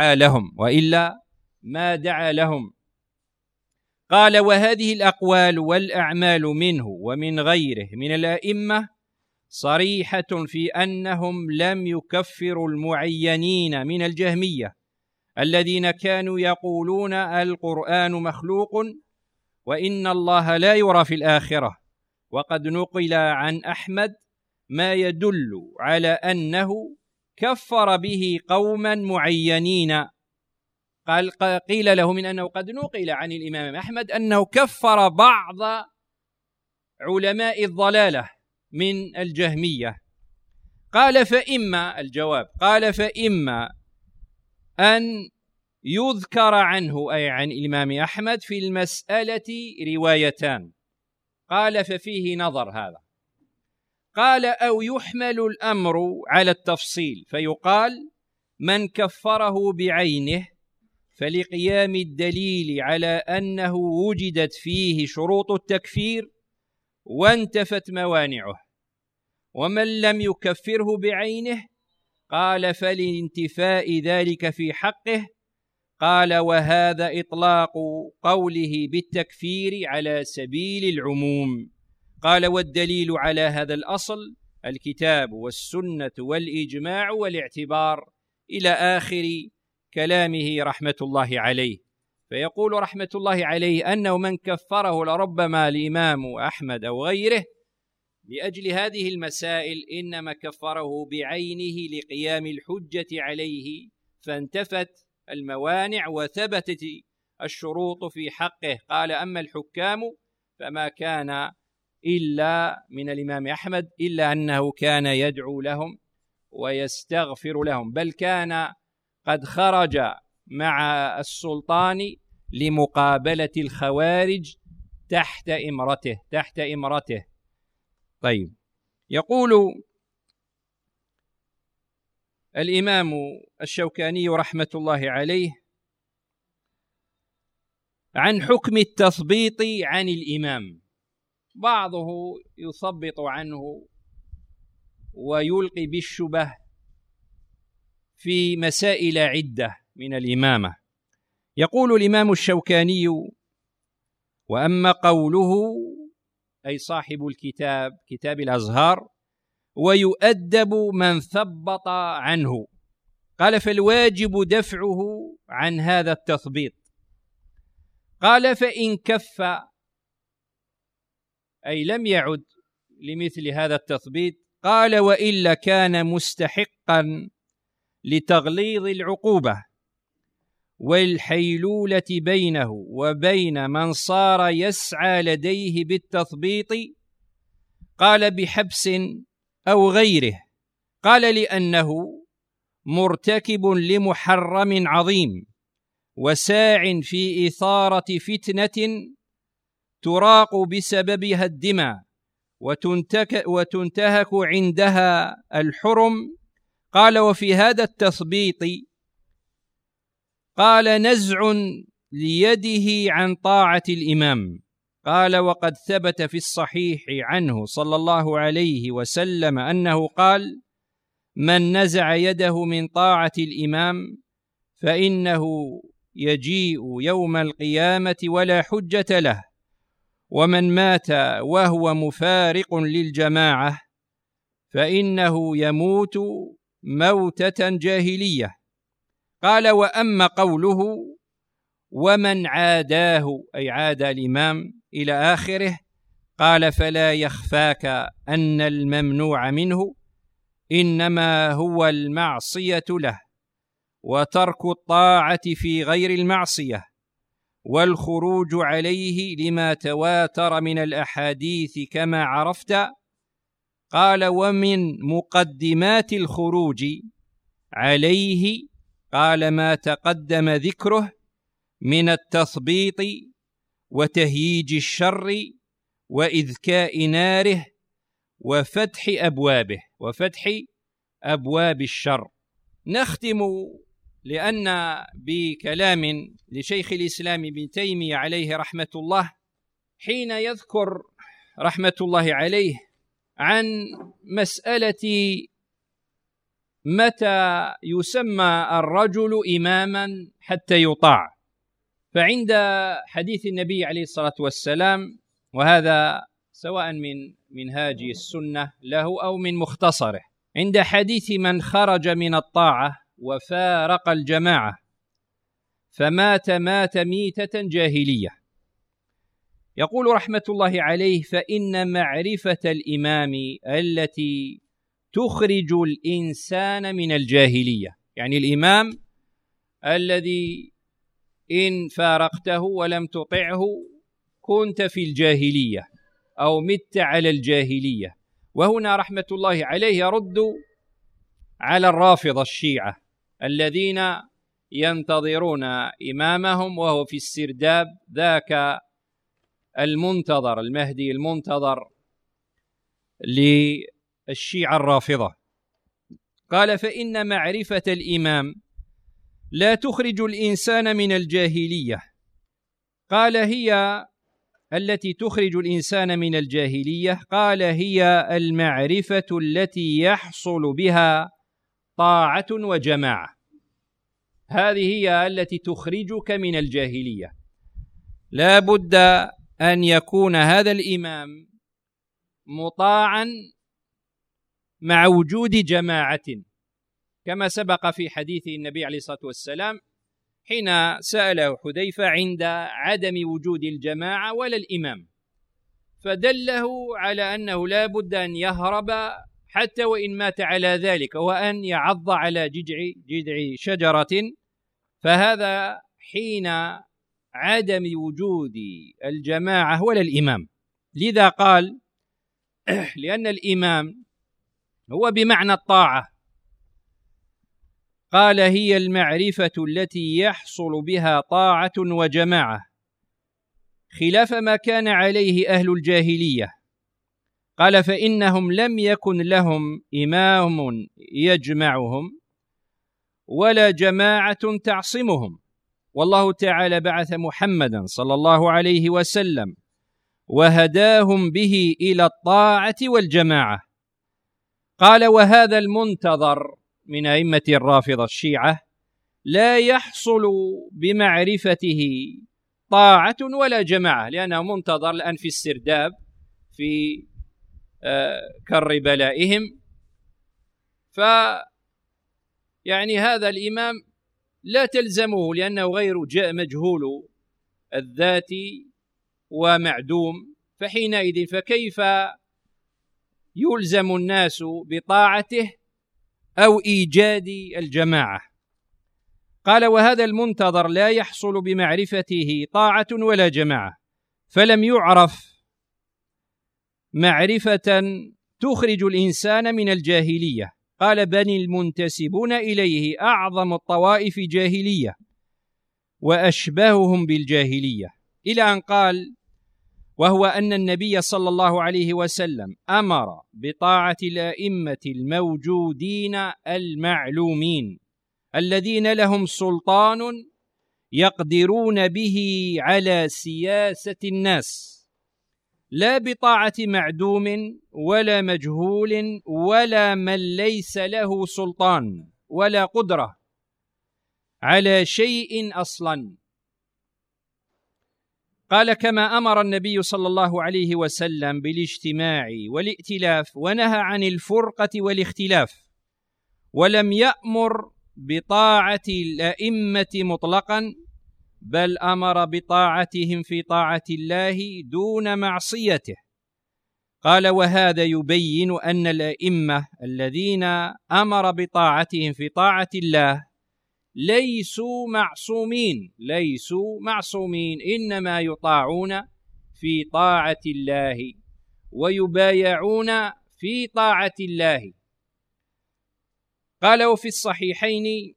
ما دعا لهم. قال: وهذه الأقوال والأعمال منه ومن غيره من الأئمة صريحة في أنهم لم يكفروا المعينين من الجهمية الذين كانوا يقولون القرآن مخلوق وإن الله لا يرى في الآخرة، وقد نقل عن أحمد ما يدل على أنه كفر به قوما معينين. قيل له من أنه قد نقل عن الإمام أحمد أنه كفر بعض علماء الضلالة من الجهمية. قال: فإما أن يذكر عنه أي عن الإمام أحمد في المسألة روايتان. قال: ففيه نظر هذا. قال: أو يحمل الأمر على التفصيل فيقال: من كفره بعينه فلقيام الدليل على أنه وجدت فيه شروط التكفير وانتفت موانعه، ومن لم يكفره بعينه قال: فلانتفاء ذلك في حقه. قال: وهذا إطلاق قوله بالتكفير على سبيل العموم. قال: والدليل على هذا الأصل الكتاب والسنة والإجماع والاعتبار، إلى آخر كلامه رحمة الله عليه. فيقول رحمة الله عليه أنه من كفره لربما الإمام أحمد أو غيره لأجل هذه المسائل إنما كفره بعينه لقيام الحجة عليه، فانتفت الموانع وثبتت الشروط في حقه. قال: أما الحكام فما كان إلا من الإمام أحمد إلا أنه كان يدعو لهم ويستغفر لهم، بل كان قد خرج مع السلطان لمقابلة الخوارج تحت إمرته. طيب، يقول الإمام الشوكاني رحمة الله عليه عن حكم التثبيط عن الإمام. بعضه يثبط عنه ويلقي بالشبه في مسائل عدة من الإمامة. يقول الإمام الشوكاني: وأما قوله أي صاحب الكتاب كتاب الأزهار ويؤدب من ثبط عنه، قال: فالواجب دفعه عن هذا التثبيط. قال: فإن كف أي لم يعد لمثل هذا التثبيط. قال: وإلا كان مستحقا لتغليظ العقوبة والحيلولة بينه وبين من صار يسعى لديه بالتثبيط. قال: بحبس أو غيره. قال: لأنه مرتكب لمحرم عظيم وساع في إثارة فتنة تراق بسببها الدماء وتنتهك عندها الحرم. قال: وفي هذا التثبيط قال: نزع ليده عن طاعة الإمام. قال: وقد ثبت في الصحيح عنه صلى الله عليه وسلم أنه قال: من نزع يده من طاعة الإمام فإنه يجيء يوم القيامة ولا حجة له، ومن مات وهو مفارق للجماعة فإنه يموت موتة جاهلية. قال: وأما قوله ومن عاداه أي عاد الإمام إلى آخره، قال: فلا يخفاك أن الممنوع منه إنما هو المعصية له، وترك الطاعة في غير المعصية، والخروج عليه لما تواتر من الأحاديث كما عرفت. قال: ومن مقدمات الخروج عليه قال ما تقدم ذكره من التثبيط وتهييج الشر وإذكاء ناره وفتح أبواب الشر. نختم لأن بكلام لشيخ الإسلام ابن تيمية عليه رحمة الله، حين يذكر رحمة الله عليه عن مسألة متى يسمى الرجل إماما حتى يطاع. فعند حديث النبي عليه الصلاة والسلام، وهذا سواء من منهاج السنة له أو من مختصره، عند حديث من خرج من الطاعة وفارق الجماعة فمات ميتة جاهلية، يقول رحمة الله عليه: فإن معرفة الإمام التي تخرج الإنسان من الجاهلية، يعني الإمام الذي إن فارقته ولم تطعه كنت في الجاهلية أو مت على الجاهلية. وهنا رحمة الله عليه يرد على الرافضة الشيعة الذين ينتظرون إمامهم وهو في السرداب، ذاك المنتظر المهدي المنتظر للشيعة الرافضة. قال: فإن معرفة الإمام لا تخرج الإنسان من الجاهلية. قال: هي التي تخرج الإنسان من الجاهلية، قال: هي المعرفة التي يحصل بها طاعة وجماعة. هذه هي التي تخرجك من الجاهلية. لا بد أن يكون هذا الإمام مطاعا مع وجود جماعة، كما سبق في حديث النبي عليه الصلاة والسلام حين سأله حذيفة عند عدم وجود الجماعة ولا الإمام، فدله على أنه لا بد أن يهرب حتى وإن مات على ذلك، وأن يعض على جذع شجرة، فهذا حين عدم وجود الجماعة ولا الإمام. لذا قال: لأن الإمام هو بمعنى الطاعة. قال: هي المعرفة التي يحصل بها طاعة وجماعة خلاف ما كان عليه أهل الجاهلية. قال: فإنهم لم يكن لهم إمام يجمعهم ولا جماعة تعصمهم، والله تعالى بعث محمدا صلى الله عليه وسلم وهداهم به إلى الطاعة والجماعة. قال: وهذا المنتظر من أئمة الرافضة الشيعة لا يحصل بمعرفته طاعة ولا جماعة، لأنه منتظر الآن في السرداب في كر بلائهم. يعني هذا الإمام لا تلزمه، لأنه غير مجهول الذات ومعدوم، فحينئذ فكيف يلزم الناس بطاعته أو إيجاد الجماعة؟ قال: وهذا المنتظر لا يحصل بمعرفته طاعة ولا جماعة، فلم يعرف معرفة تخرج الإنسان من الجاهلية. قال: بل المنتسبون إليه أعظم الطوائف جاهلية وأشبههم بالجاهلية، إلى أن قال: وهو أن النبي صلى الله عليه وسلم أمر بطاعة الأئمة الموجودين المعلومين الذين لهم سلطان يقدرون به على سياسة الناس، لا بطاعة معدوم ولا مجهول ولا من ليس له سلطان ولا قدرة على شيء أصلا. قال: كما أمر النبي صلى الله عليه وسلم بالاجتماع والائتلاف ونهى عن الفرقة والاختلاف، ولم يأمر بطاعة الأئمة مطلقا، بل أمر بطاعتهم في طاعة الله دون معصيته. قال: وهذا يبين أن الأئمة الذين أمر بطاعتهم في طاعة الله ليسوا معصومين، إنما يطاعون في طاعة الله ويبايعون في طاعة الله. قال: وفي الصحيحين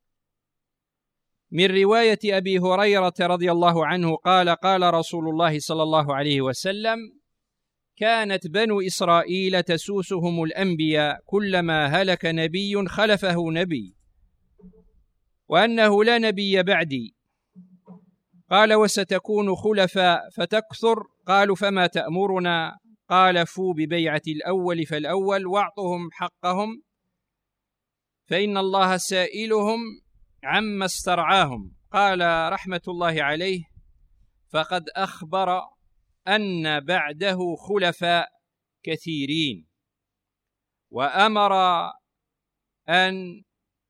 من رواية أبي هريرة رضي الله عنه قال: قال رسول الله صلى الله عليه وسلم: كانت بنو إسرائيل تسوسهم الأنبياء، كلما هلك نبي خلفه نبي، وأنه لا نبي بعدي. قال: وستكون خلفاء فتكثر. قالوا: فما تأمرنا؟ قال: فوا ببيعة الأول فالأول، واعطهم حقهم، فإن الله سائلهم عما استرعاهم. قال رحمة الله عليه: فقد أخبر أن بعده خلفاء كثيرين، وأمر أن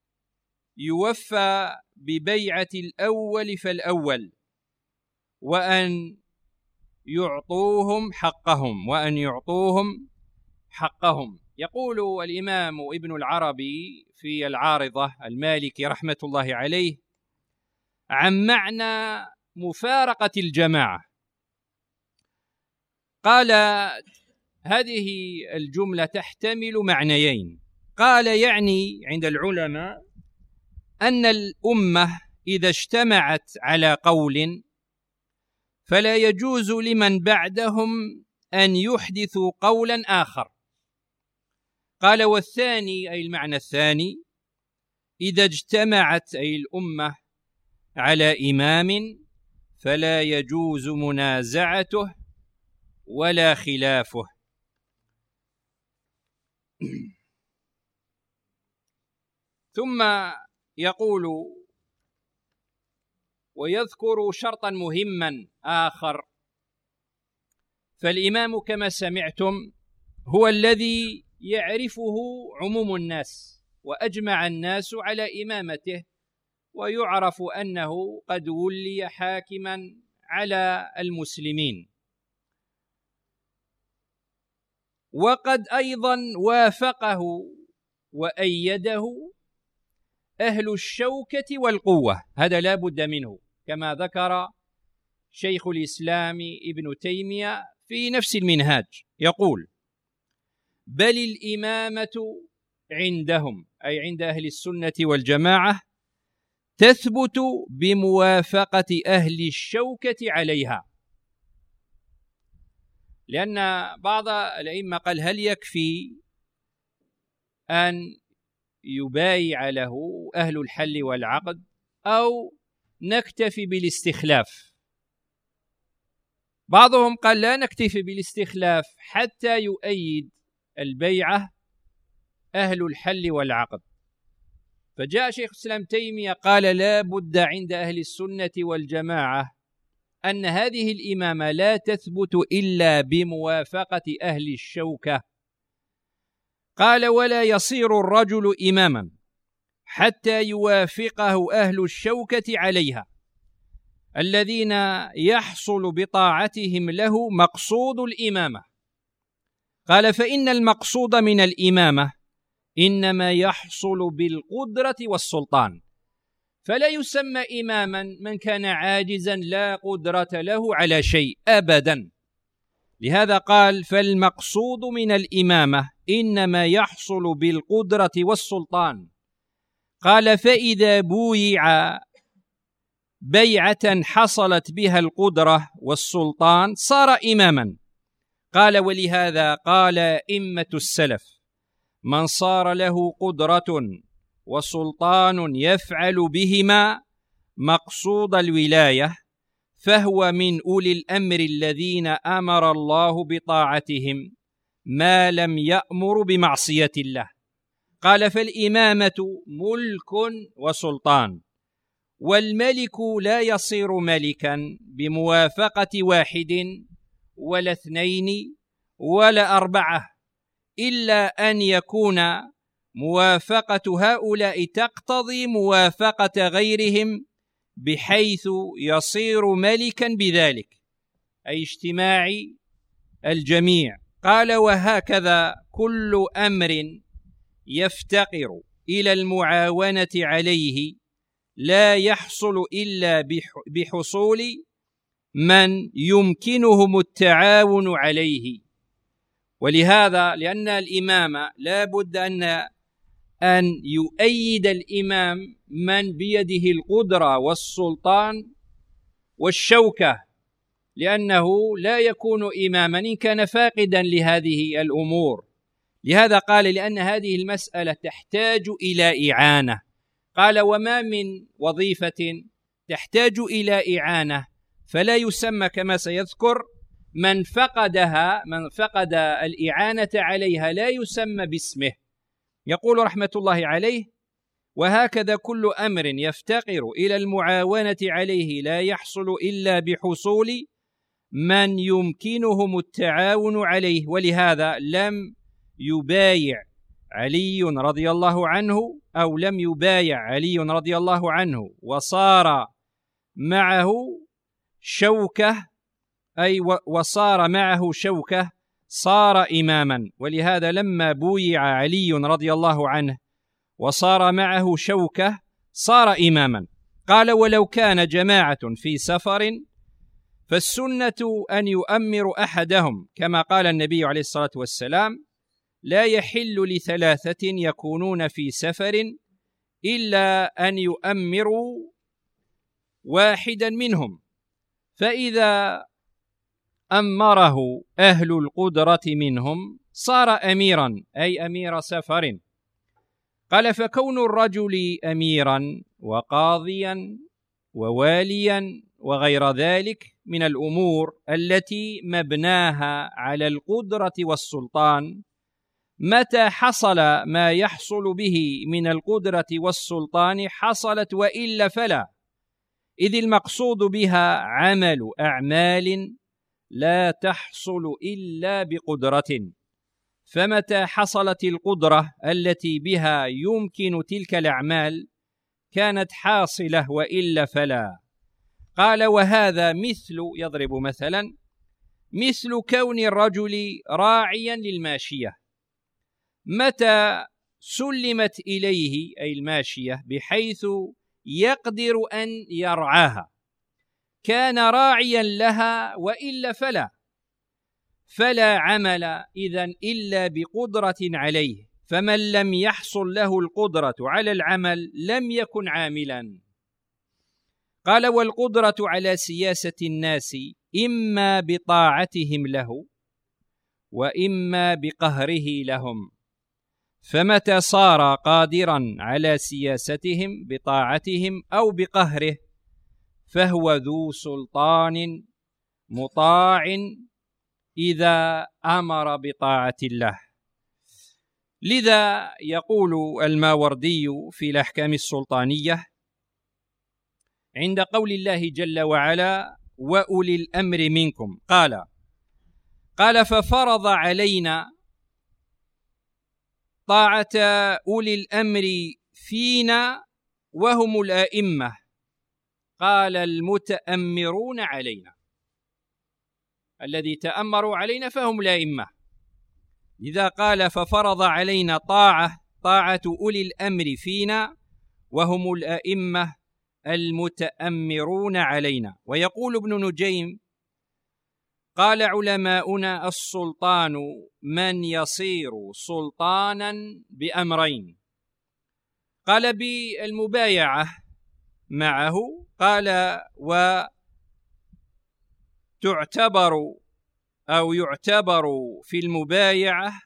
يوفى ببيعة الأول فالأول، وأن يعطوهم حقهم. يقول الإمام ابن العربي في العارضة المالكي رحمة الله عليه عن معنى مفارقة الجماعة، قال: هذه الجملة تحتمل معنيين. قال: يعني عند العلماء أن الأمة إذا اجتمعت على قول فلا يجوز لمن بعدهم أن يحدثوا قولا آخر. قال: والثاني، أي المعنى الثاني، إذا اجتمعت أي الأمة على إمام فلا يجوز منازعته ولا خلافه. ثم يقول ويذكر شرطا مهما آخر: فالإمام كما سمعتم هو الذي يعرفه عموم الناس وأجمع الناس على إمامته، ويعرف أنه قد ولي حاكما على المسلمين. وقد أيضا وافقه وأيده أهل الشوكة والقوة، هذا لا بد منه، كما ذكر شيخ الإسلام ابن تيمية في نفس المنهاج، يقول: بل الإمامة عندهم، أي عند أهل السنة والجماعة، تثبت بموافقة أهل الشوكة عليها. لأن بعض الأئمة قال: هل يكفي أن يبايع له أهل الحل والعقد أو نكتفي بالاستخلاف؟ بعضهم قال: لا نكتفي بالاستخلاف حتى يؤيد البيعة أهل الحل والعقد. فجاء شيخ الإسلام تيمية قال: لا بد عند أهل السنة والجماعة أن هذه الإمامة لا تثبت إلا بموافقة أهل الشوكة. قال: ولا يصير الرجل إماما حتى يوافقه أهل الشوكة عليها، الذين يحصل بطاعتهم له مقصود الإمامة. قال: فإن المقصود من الإمامة إنما يحصل بالقدرة والسلطان، فلا يسمى إماما من كان عاجزا لا قدرة له على شيء أبدا. لهذا قال: فالمقصود من الإمامة إنما يحصل بالقدرة والسلطان. قال: فإذا بويع بيعة حصلت بها القدرة والسلطان صار إماما. قال: ولهذا قال إمة السلف: من صار له قدرة وسلطان يفعل بهما مقصود الولاية فهو من أولي الأمر الذين أمر الله بطاعتهم ما لم يأمر بمعصية الله. قال: فالإمامة ملك وسلطان، والملك لا يصير ملكا بموافقة واحد ولا اثنين ولا أربعة، إلا أن يكون موافقة هؤلاء تقتضي موافقة غيرهم بحيث يصير ملكا بذلك، أي اجتماع الجميع. قال: وهكذا كل أمر يفتقر إلى المعاونة عليه لا يحصل إلا بحصول من يمكنهم التعاون عليه. ولهذا لأن الإمام لا بد أن يؤيد الإمام من بيده القدرة والسلطان والشوكة، لأنه لا يكون إماما إن كان فاقدا لهذه الأمور. لهذا قال لأن هذه المسألة تحتاج إلى إعانة. قال وما من وظيفة تحتاج إلى إعانة فلا يسمى كما سيذكر من فقد الإعانة عليها لا يسمى باسمه. يقول رحمة الله عليه: وهكذا كل أمر يفتقر إلى المعاونة عليه لا يحصل إلا بحصول من يمكنهم التعاون عليه. ولهذا لم يبايع علي رضي الله عنه أو لم يبايع علي رضي الله عنه وصار معه شوكة، أي وصار معه شوكة صار إماما. ولهذا لما بويع علي رضي الله عنه وصار معه شوكة صار إماما. قال: ولو كان جماعة في سفر فالسنة أن يؤمر أحدهم، كما قال النبي عليه الصلاة والسلام: لا يحل لثلاثة يكونون في سفر إلا أن يؤمروا واحدا منهم، فإذا أمره أهل القدرة منهم صار أميرا، أي أمير سفر. قال: فكون الرجل أميرا وقاضيا وواليا وغير ذلك من الأمور التي مبناها على القدرة والسلطان، متى حصل ما يحصل به من القدرة والسلطان حصلت، وإلا فلا، إذ المقصود بها عمل أعمال لا تحصل إلا بقدرة. فمتى حصلت القدرة التي بها يمكن تلك الأعمال كانت حاصلة، وإلا فلا. قال: وهذا يضرب مثلا مثل كون الرجل راعيا للماشية، متى سلمت إليه أي الماشية بحيث يقدر أن يرعاها كان راعيا لها، وإلا فلا عمل إذن إلا بقدرة عليه. فمن لم يحصل له القدرة على العمل لم يكن عاملا. قال: والقدرة على سياسة الناس إما بطاعتهم له وإما بقهره لهم، فمتى صار قادرا على سياستهم بطاعتهم أو بقهره فهو ذو سلطان مطاع إذا أمر بطاعة الله. لذا يقول الماوردي في الأحكام السلطانية عند قول الله جل وعلا: وأولي الأمر منكم، قال: ففرض علينا طاعة أولي الأمر فينا وهم الأئمة. قال: المتأمرون علينا، الذي تأمروا علينا فهم الأئمة. لذا قال: ففرض علينا طاعة أولي الأمر فينا وهم الأئمة المتأمرون علينا. ويقول ابن نجيم: قال علماؤنا: السلطان من يصير سلطانا بأمرين. قال: بالمبايعة معه، قال: يعتبر في المبايعة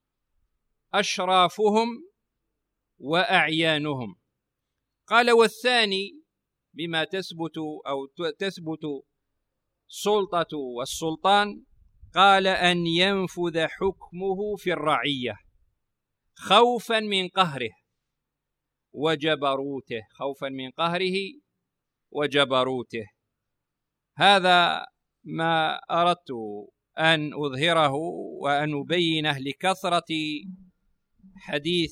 أشرافهم وأعيانهم. قال: والثاني بما تثبت سلطة والسلطان، قال: أن ينفذ حكمه في الرعية خوفا من قهره وجبروته، خوفا من قهره وجبروته. هذا ما أردت أن أظهره وأن أبينه لكثرة حديث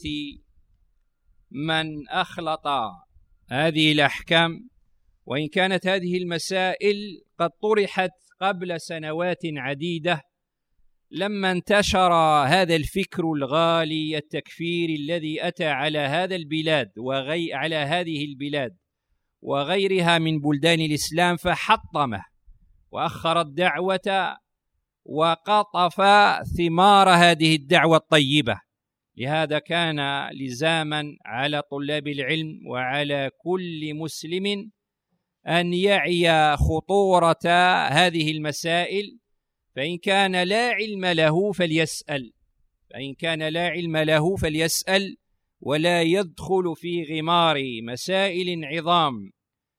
من أخلط هذه الأحكام، وإن كانت هذه المسائل قد طرحت قبل سنوات عديدة لما انتشر هذا الفكر الغالي التكفيري الذي أتى على هذا البلاد على هذه البلاد وغيرها من بلدان الإسلام فحطمه وأخر الدعوة وقطف ثمار هذه الدعوة الطيبة. لهذا كان لزاما على طلاب العلم وعلى كل مسلم أن يعي خطورة هذه المسائل، فإن كان لا علم له فليسأل ولا يدخل في غمار مسائل عظام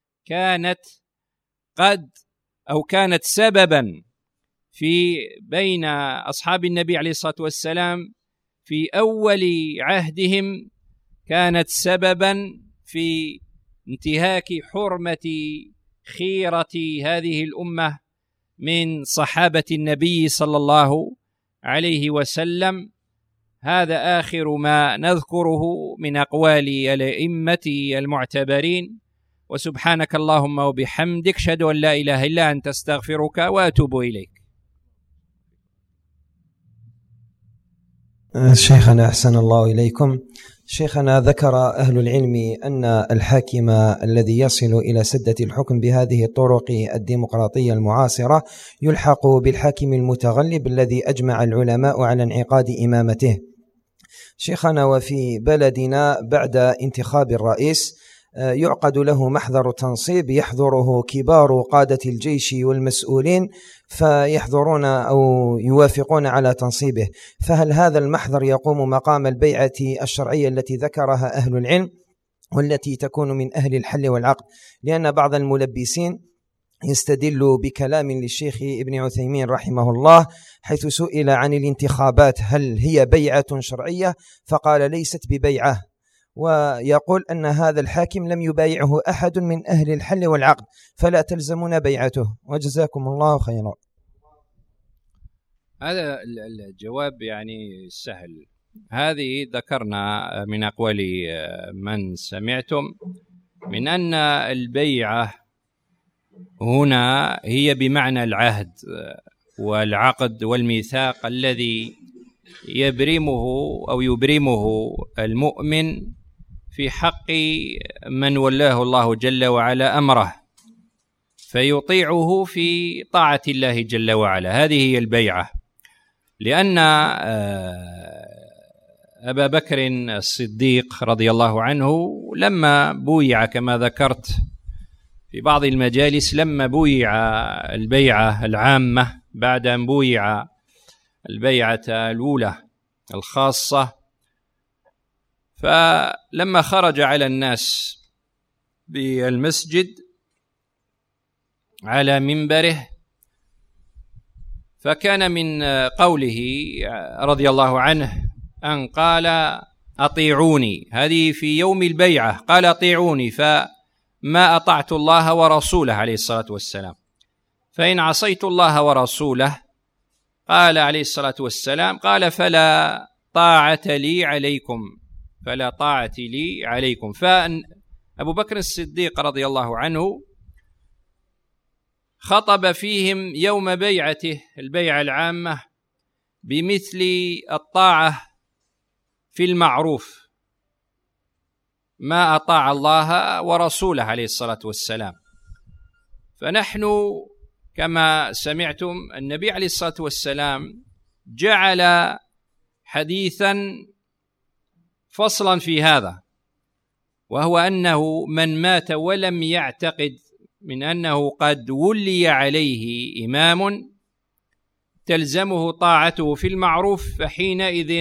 كانت سببا في بين أصحاب النبي عليه الصلاة والسلام في أول عهدهم، كانت سببا في انتهاك حرمة خيرة هذه الأمة من صحابة النبي صلى الله عليه وسلم. هذا آخر ما نذكره من أقوال الأئمة المعتبرين، وسبحانك اللهم وبحمدك، أشهد أن لا إله إلا أنت، أستغفرك وأتوب إليك. شيخنا أحسن الله إليكم. شيخنا، ذكر أهل العلم أن الحاكم الذي يصل إلى سدة الحكم بهذه الطرق الديمقراطية المعاصرة يلحق بالحاكم المتغلب الذي أجمع العلماء على انعقاد إمامته. شيخنا، وفي بلدنا بعد انتخاب الرئيس يعقد له محضر تنصيب يحضره كبار قادة الجيش والمسؤولين، فيحضرون أو يوافقون على تنصيبه، فهل هذا المحضر يقوم مقام البيعة الشرعية التي ذكرها أهل العلم والتي تكون من أهل الحل والعقد؟ لأن بعض الملبسين يستدل بكلام للشيخ ابن عثيمين رحمه الله حيث سئل عن الانتخابات هل هي بيعة شرعية، فقال ليست ببيعة، ويقول أن هذا الحاكم لم يبايعه أحد من أهل الحل والعقد فلا تلزمون بيعته، وجزاكم الله خيرا. هذا الجواب يعني سهل. هذه ذكرنا من أقوال من سمعتم من أن البيعة هنا هي بمعنى العهد والعقد والميثاق الذي يبرمه المؤمن في حق من ولاه الله جل وعلا أمره، فيطيعه في طاعة الله جل وعلا. هذه هي البيعة. لأن أبا بكر الصديق رضي الله عنه لما بويع كما ذكرت في بعض المجالس، لما بويع البيعة العامة بعد أن بويع البيعة الأولى الخاصة، فلما خرج على الناس بالمسجد على منبره، فكان من قوله رضي الله عنه أن قال أطيعوني، هذه في يوم البيعة، قال أطيعوني فما أطعت الله ورسوله عليه الصلاة والسلام، فإن عصيت الله ورسوله، قال عليه الصلاة والسلام، قال فلا طاعة لي عليكم. فأبو بكر الصديق رضي الله عنه خطب فيهم يوم بيعته البيعة العامة بمثل الطاعة في المعروف، ما أطاع الله ورسوله عليه الصلاة والسلام. فنحن كما سمعتم النبي عليه الصلاة والسلام جعل حديثا فصلا في هذا، وهو أنه من مات ولم يعتقد من أنه قد ولي عليه إمام تلزمه طاعته في المعروف، فحينئذ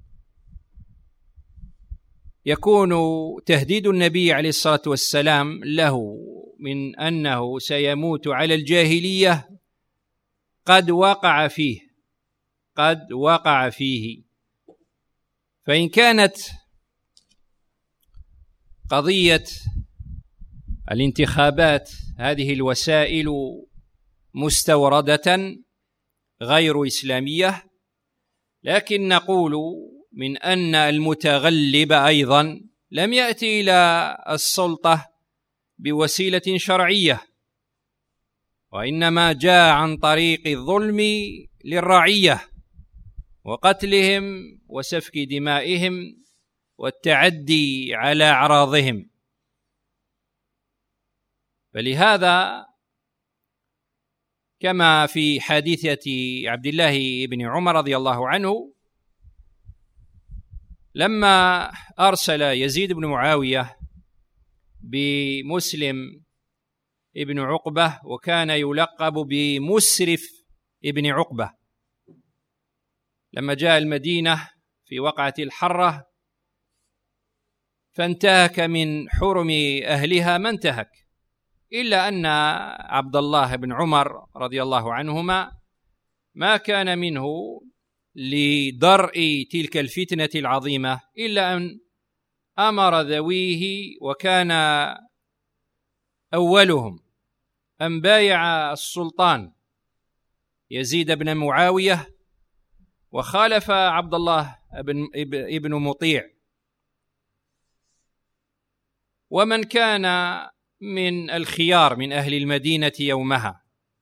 يكون تهديد النبي عليه الصلاة والسلام له من أنه سيموت على الجاهلية قد وقع فيه. فإن كانت قضية الانتخابات هذه الوسائل مستوردة غير إسلامية، لكن نقول من أن المتغلب أيضا لم يأتي إلى السلطة بوسيلة شرعية، وإنما جاء عن طريق الظلم للرعية وقتلهم وسفك دمائهم والتعدي على أعراضهم. فلهذا كما في حادثة عبد الله بن عمر رضي الله عنه لما أرسل يزيد بن معاوية بمسلم ابن عقبة، وكان يلقب بمسرف ابن عقبة، لما جاء المدينة في وقعة الحرة فانتهك من حرم أهلها ما انتهك، إلا أن عبد الله بن عمر رضي الله عنهما ما كان منه لدرء تلك الفتنة العظيمة إلا أن أمر ذويه، وكان أولهم أن بايع السلطان يزيد بن معاوية، وخالف عبد الله ابن مطيع، ومن كان من الخيار من أهل المدينة يومها.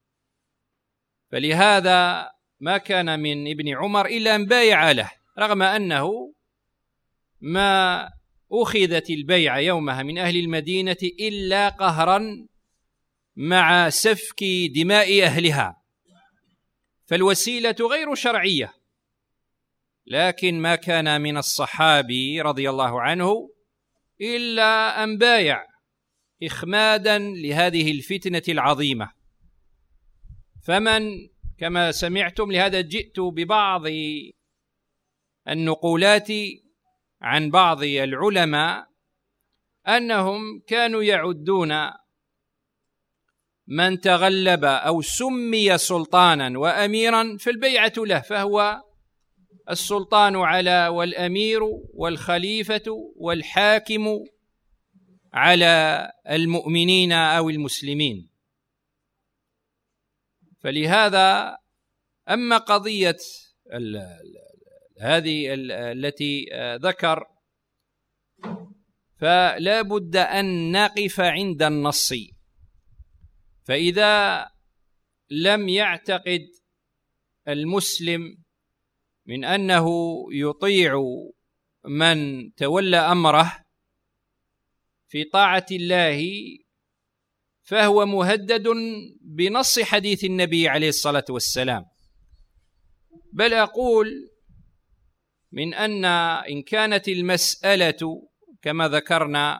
فلهذا ما كان من ابن عمر إلا أن بايع له، رغم أنه ما أخذت البيعة يومها من أهل المدينة إلا قهرا مع سفك دماء أهلها، فالوسيلة غير شرعية. لكن ما كان من الصحابي رضي الله عنه إلا أن بايع إخمادا لهذه الفتنة العظيمة. فمن كما سمعتم، لهذا جئت ببعض النقولات عن بعض العلماء أنهم كانوا يعدون من تغلب أو سمي سلطانا وأميرا فالبيعة له، فهو السلطان على والأمير والخليفة والحاكم على المؤمنين أو المسلمين. فلهذا أما قضية هذه التي ذكر، فلا بد أن نقف عند النص. فإذا لم يعتقد المسلم من أنه يطيع من تولى أمره في طاعة الله، فهو مهدد بنص حديث النبي عليه الصلاة والسلام. بل أقول من أن إن كانت المسألة كما ذكرنا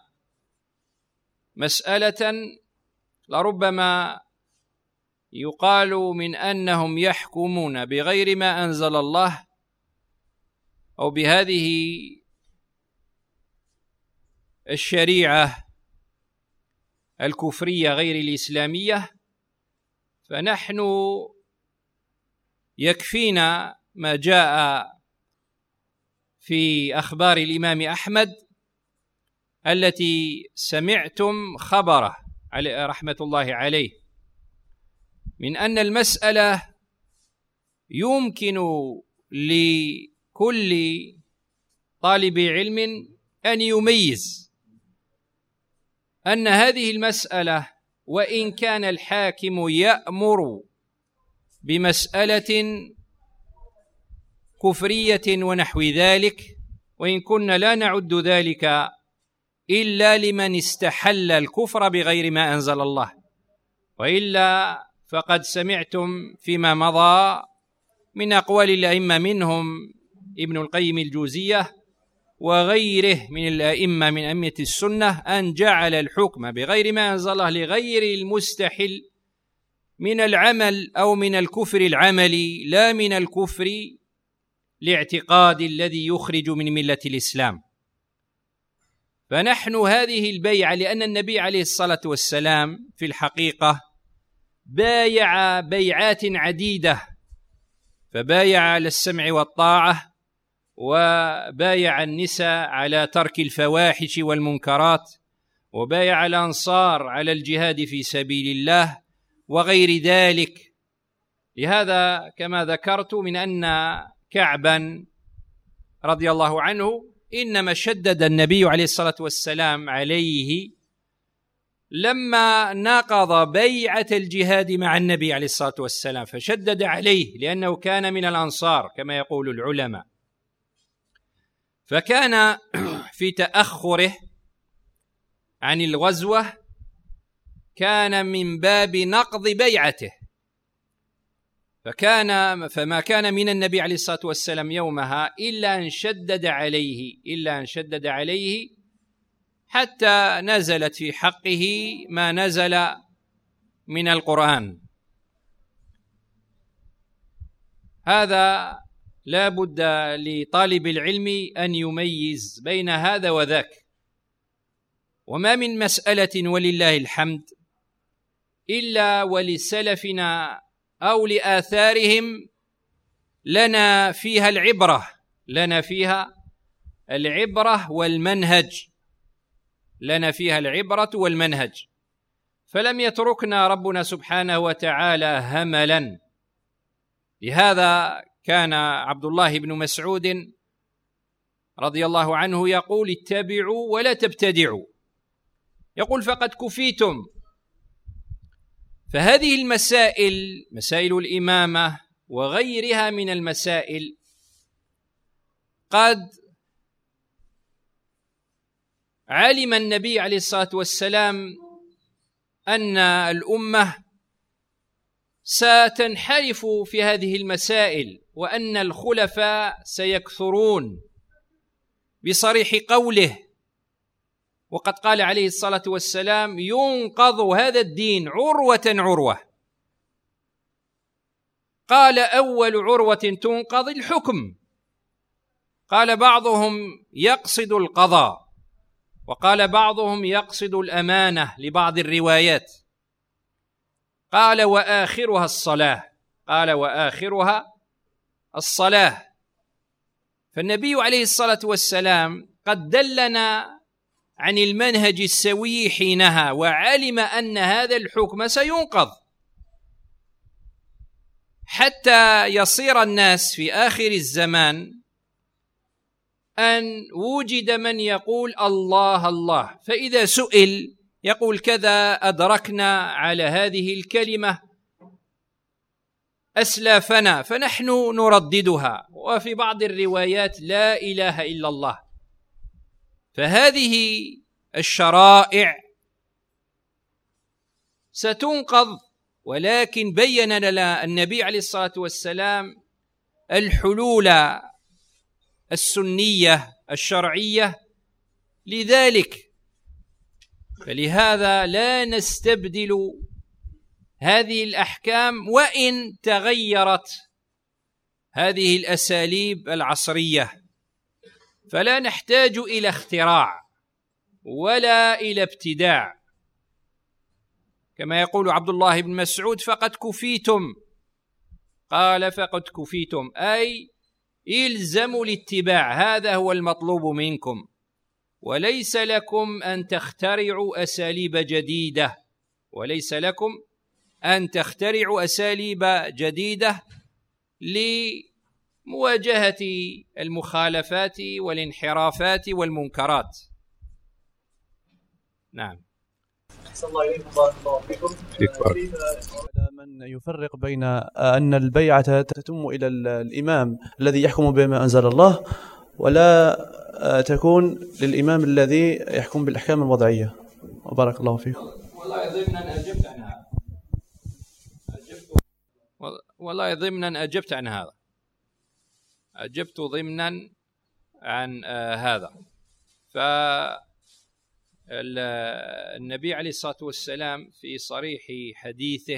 مسألة لربما يقال من أنهم يحكمون بغير ما أنزل الله أو بهذه الشريعة الكفرية غير الإسلامية، فنحن يكفينا ما جاء في أخبار الإمام أحمد التي سمعتم خبره رحمة الله عليه، من أن المسألة يمكن لكل طالب علم أن يميز أن هذه المسألة وإن كان الحاكم يأمر بمسألة كفرية ونحو ذلك، وإن كنا لا نعد ذلك إلا لمن استحل الكفر بغير ما أنزل الله، وإلا فقد سمعتم فيما مضى من أقوال الأئمة منهم ابن القيم الجوزية وغيره من الأئمة من أئمة السنة أن جعل الحكم بغير ما أنزل الله لغير المستحل من العمل أو من الكفر العملي، لا من الكفر لاعتقاد الذي يخرج من ملة الإسلام. فنحن هذه البيعة، لأن النبي عليه الصلاة والسلام في الحقيقة بايع بيعات عديدة، فبايع على السمع والطاعة، وبايع النساء على ترك الفواحش والمنكرات، وبايع الأنصار على الجهاد في سبيل الله وغير ذلك. لهذا كما ذكرت من أن كعبا رضي الله عنه إنما شدد النبي عليه الصلاة والسلام عليه لما ناقض بيعة الجهاد مع النبي عليه الصلاة والسلام، فشدد عليه لأنه كان من الأنصار كما يقول العلماء، فكان في تأخره عن الغزوة كان من باب نقض بيعته، فما كان من النبي عليه الصلاة والسلام يومها إلا أن شدد عليه حتى نزلت في حقه ما نزل من القرآن. هذا لا بد لطالب العلم أن يميز بين هذا وذاك. وما من مسألة ولله الحمد إلا ولسلفنا أو لآثارهم لنا فيها العبرة والمنهج. فلم يتركنا ربنا سبحانه وتعالى هملا. لهذا كان عبد الله بن مسعود رضي الله عنه يقول: اتبعوا ولا تبتدعوا، يقول: فقد كفيتم. فهذه المسائل، مسائل الإمامة وغيرها من المسائل، قد علم النبي عليه الصلاة والسلام أن الأمة ستنحرف في هذه المسائل، وأن الخلفاء سيكثرون بصريح قوله. وقد قال عليه الصلاة والسلام: ينقض هذا الدين عروة. قال: أول عروة تنقض الحكم. قال بعضهم يقصد القضاء، وقال بعضهم يقصد الأمانة لبعض الروايات. قال: وآخرها الصلاة. فالنبي عليه الصلاة والسلام قد دلنا عن المنهج السوي حينها، وعلم أن هذا الحكم سينقض، حتى يصير الناس في آخر الزمان أن وجد من يقول الله الله، فإذا سئل يقول: كذا أدركنا على هذه الكلمة أسلافنا فنحن نرددها، وفي بعض الروايات لا إله إلا الله. فهذه الشرائع ستنقض، ولكن بين لنا النبي عليه الصلاة والسلام الحلول السنية الشرعية لذلك. فلهذا لا نستبدل هذه الأحكام وإن تغيرت هذه الأساليب العصرية، فلا نحتاج إلى اختراع ولا إلى ابتداع. كما يقول عبد الله بن مسعود: فقد كفيتم. قال: فقد كفيتم أي إلزموا الاتباع، هذا هو المطلوب منكم، وليس لكم أن تخترعوا أساليب جديدة لمواجهة المخالفات والانحرافات والمنكرات. نعم. أحسن الله إليكم، بارك الله فيكم. من يفرق بين أن البيعة تتم إلى الإمام الذي يحكم بما أنزل الله، ولا تكون للإمام الذي يحكم بالأحكام الوضعية؟ وبارك الله فيكم. والله ضمنا أجبت عن هذا. أجبت ضمنا عن هذا. فالنبي عليه الصلاة والسلام في صريح حديثه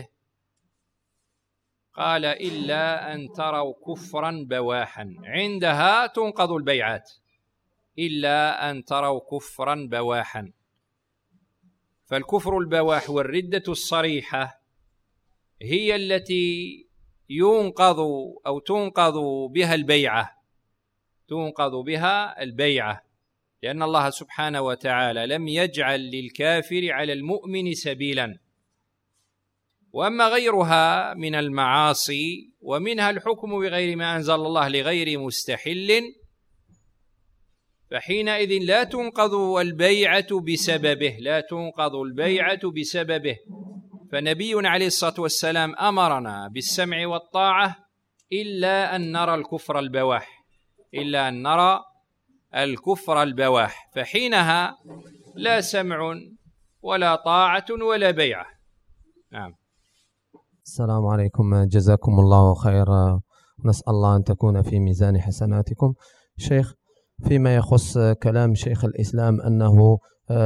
قال: إلا أن تروا كفرا بواحا، عندها تنقض البيعات، إلا أن تروا كفرا بواحا. فالكفر البواح والردة الصريحة هي التي تنقض بها البيعة، لأن الله سبحانه وتعالى لم يجعل للكافر على المؤمن سبيلا. وأما غيرها من المعاصي ومنها الحكم بغير ما أنزل الله لغير مستحل، فحينئذ لا تنقض البيعة بسببه. فنبينا عليه الصلاة والسلام أمرنا بالسمع والطاعة إلا أن نرى الكفر البواح، فحينها لا سمع ولا طاعة ولا بيعة. نعم. السلام عليكم، جزاكم الله خيرا، نسأل الله أن تكون في ميزان حسناتكم. شيخ، فيما يخص كلام شيخ الإسلام أنه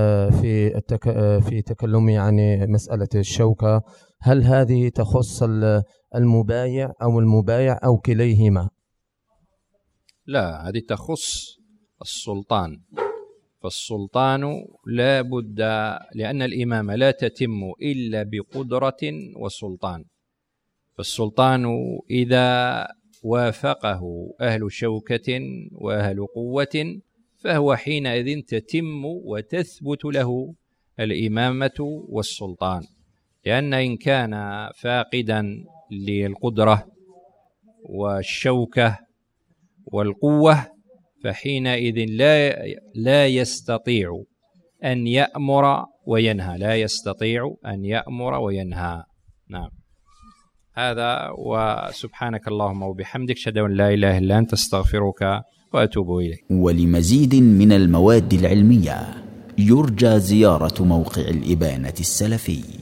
في تكلمه عن مسألة الشوكة، هل هذه تخص المبايع أو المبايع أو كليهما؟ لا، هذه تخص السلطان، فالسلطان لا بد، لأن الإمامة لا تتم إلا بقدرة وسلطان، فالسلطان إذا وافقه أهل شوكة وأهل قوة فهو حينئذ تتم وتثبت له الإمامة والسلطان، لأن إن كان فاقدا للقدرة والشوكة والقوة فحينئذ لا يستطيع أن يأمر وينهى، لا يستطيع أن يأمر وينهى. نعم. هذا، وسبحانك اللهم وبحمدك، أشهد أن لا إله إلا أنت، أستغفرك وأتوب إليك. ولمزيد من المواد العلمية يرجى زيارة موقع الإبانة السلفي.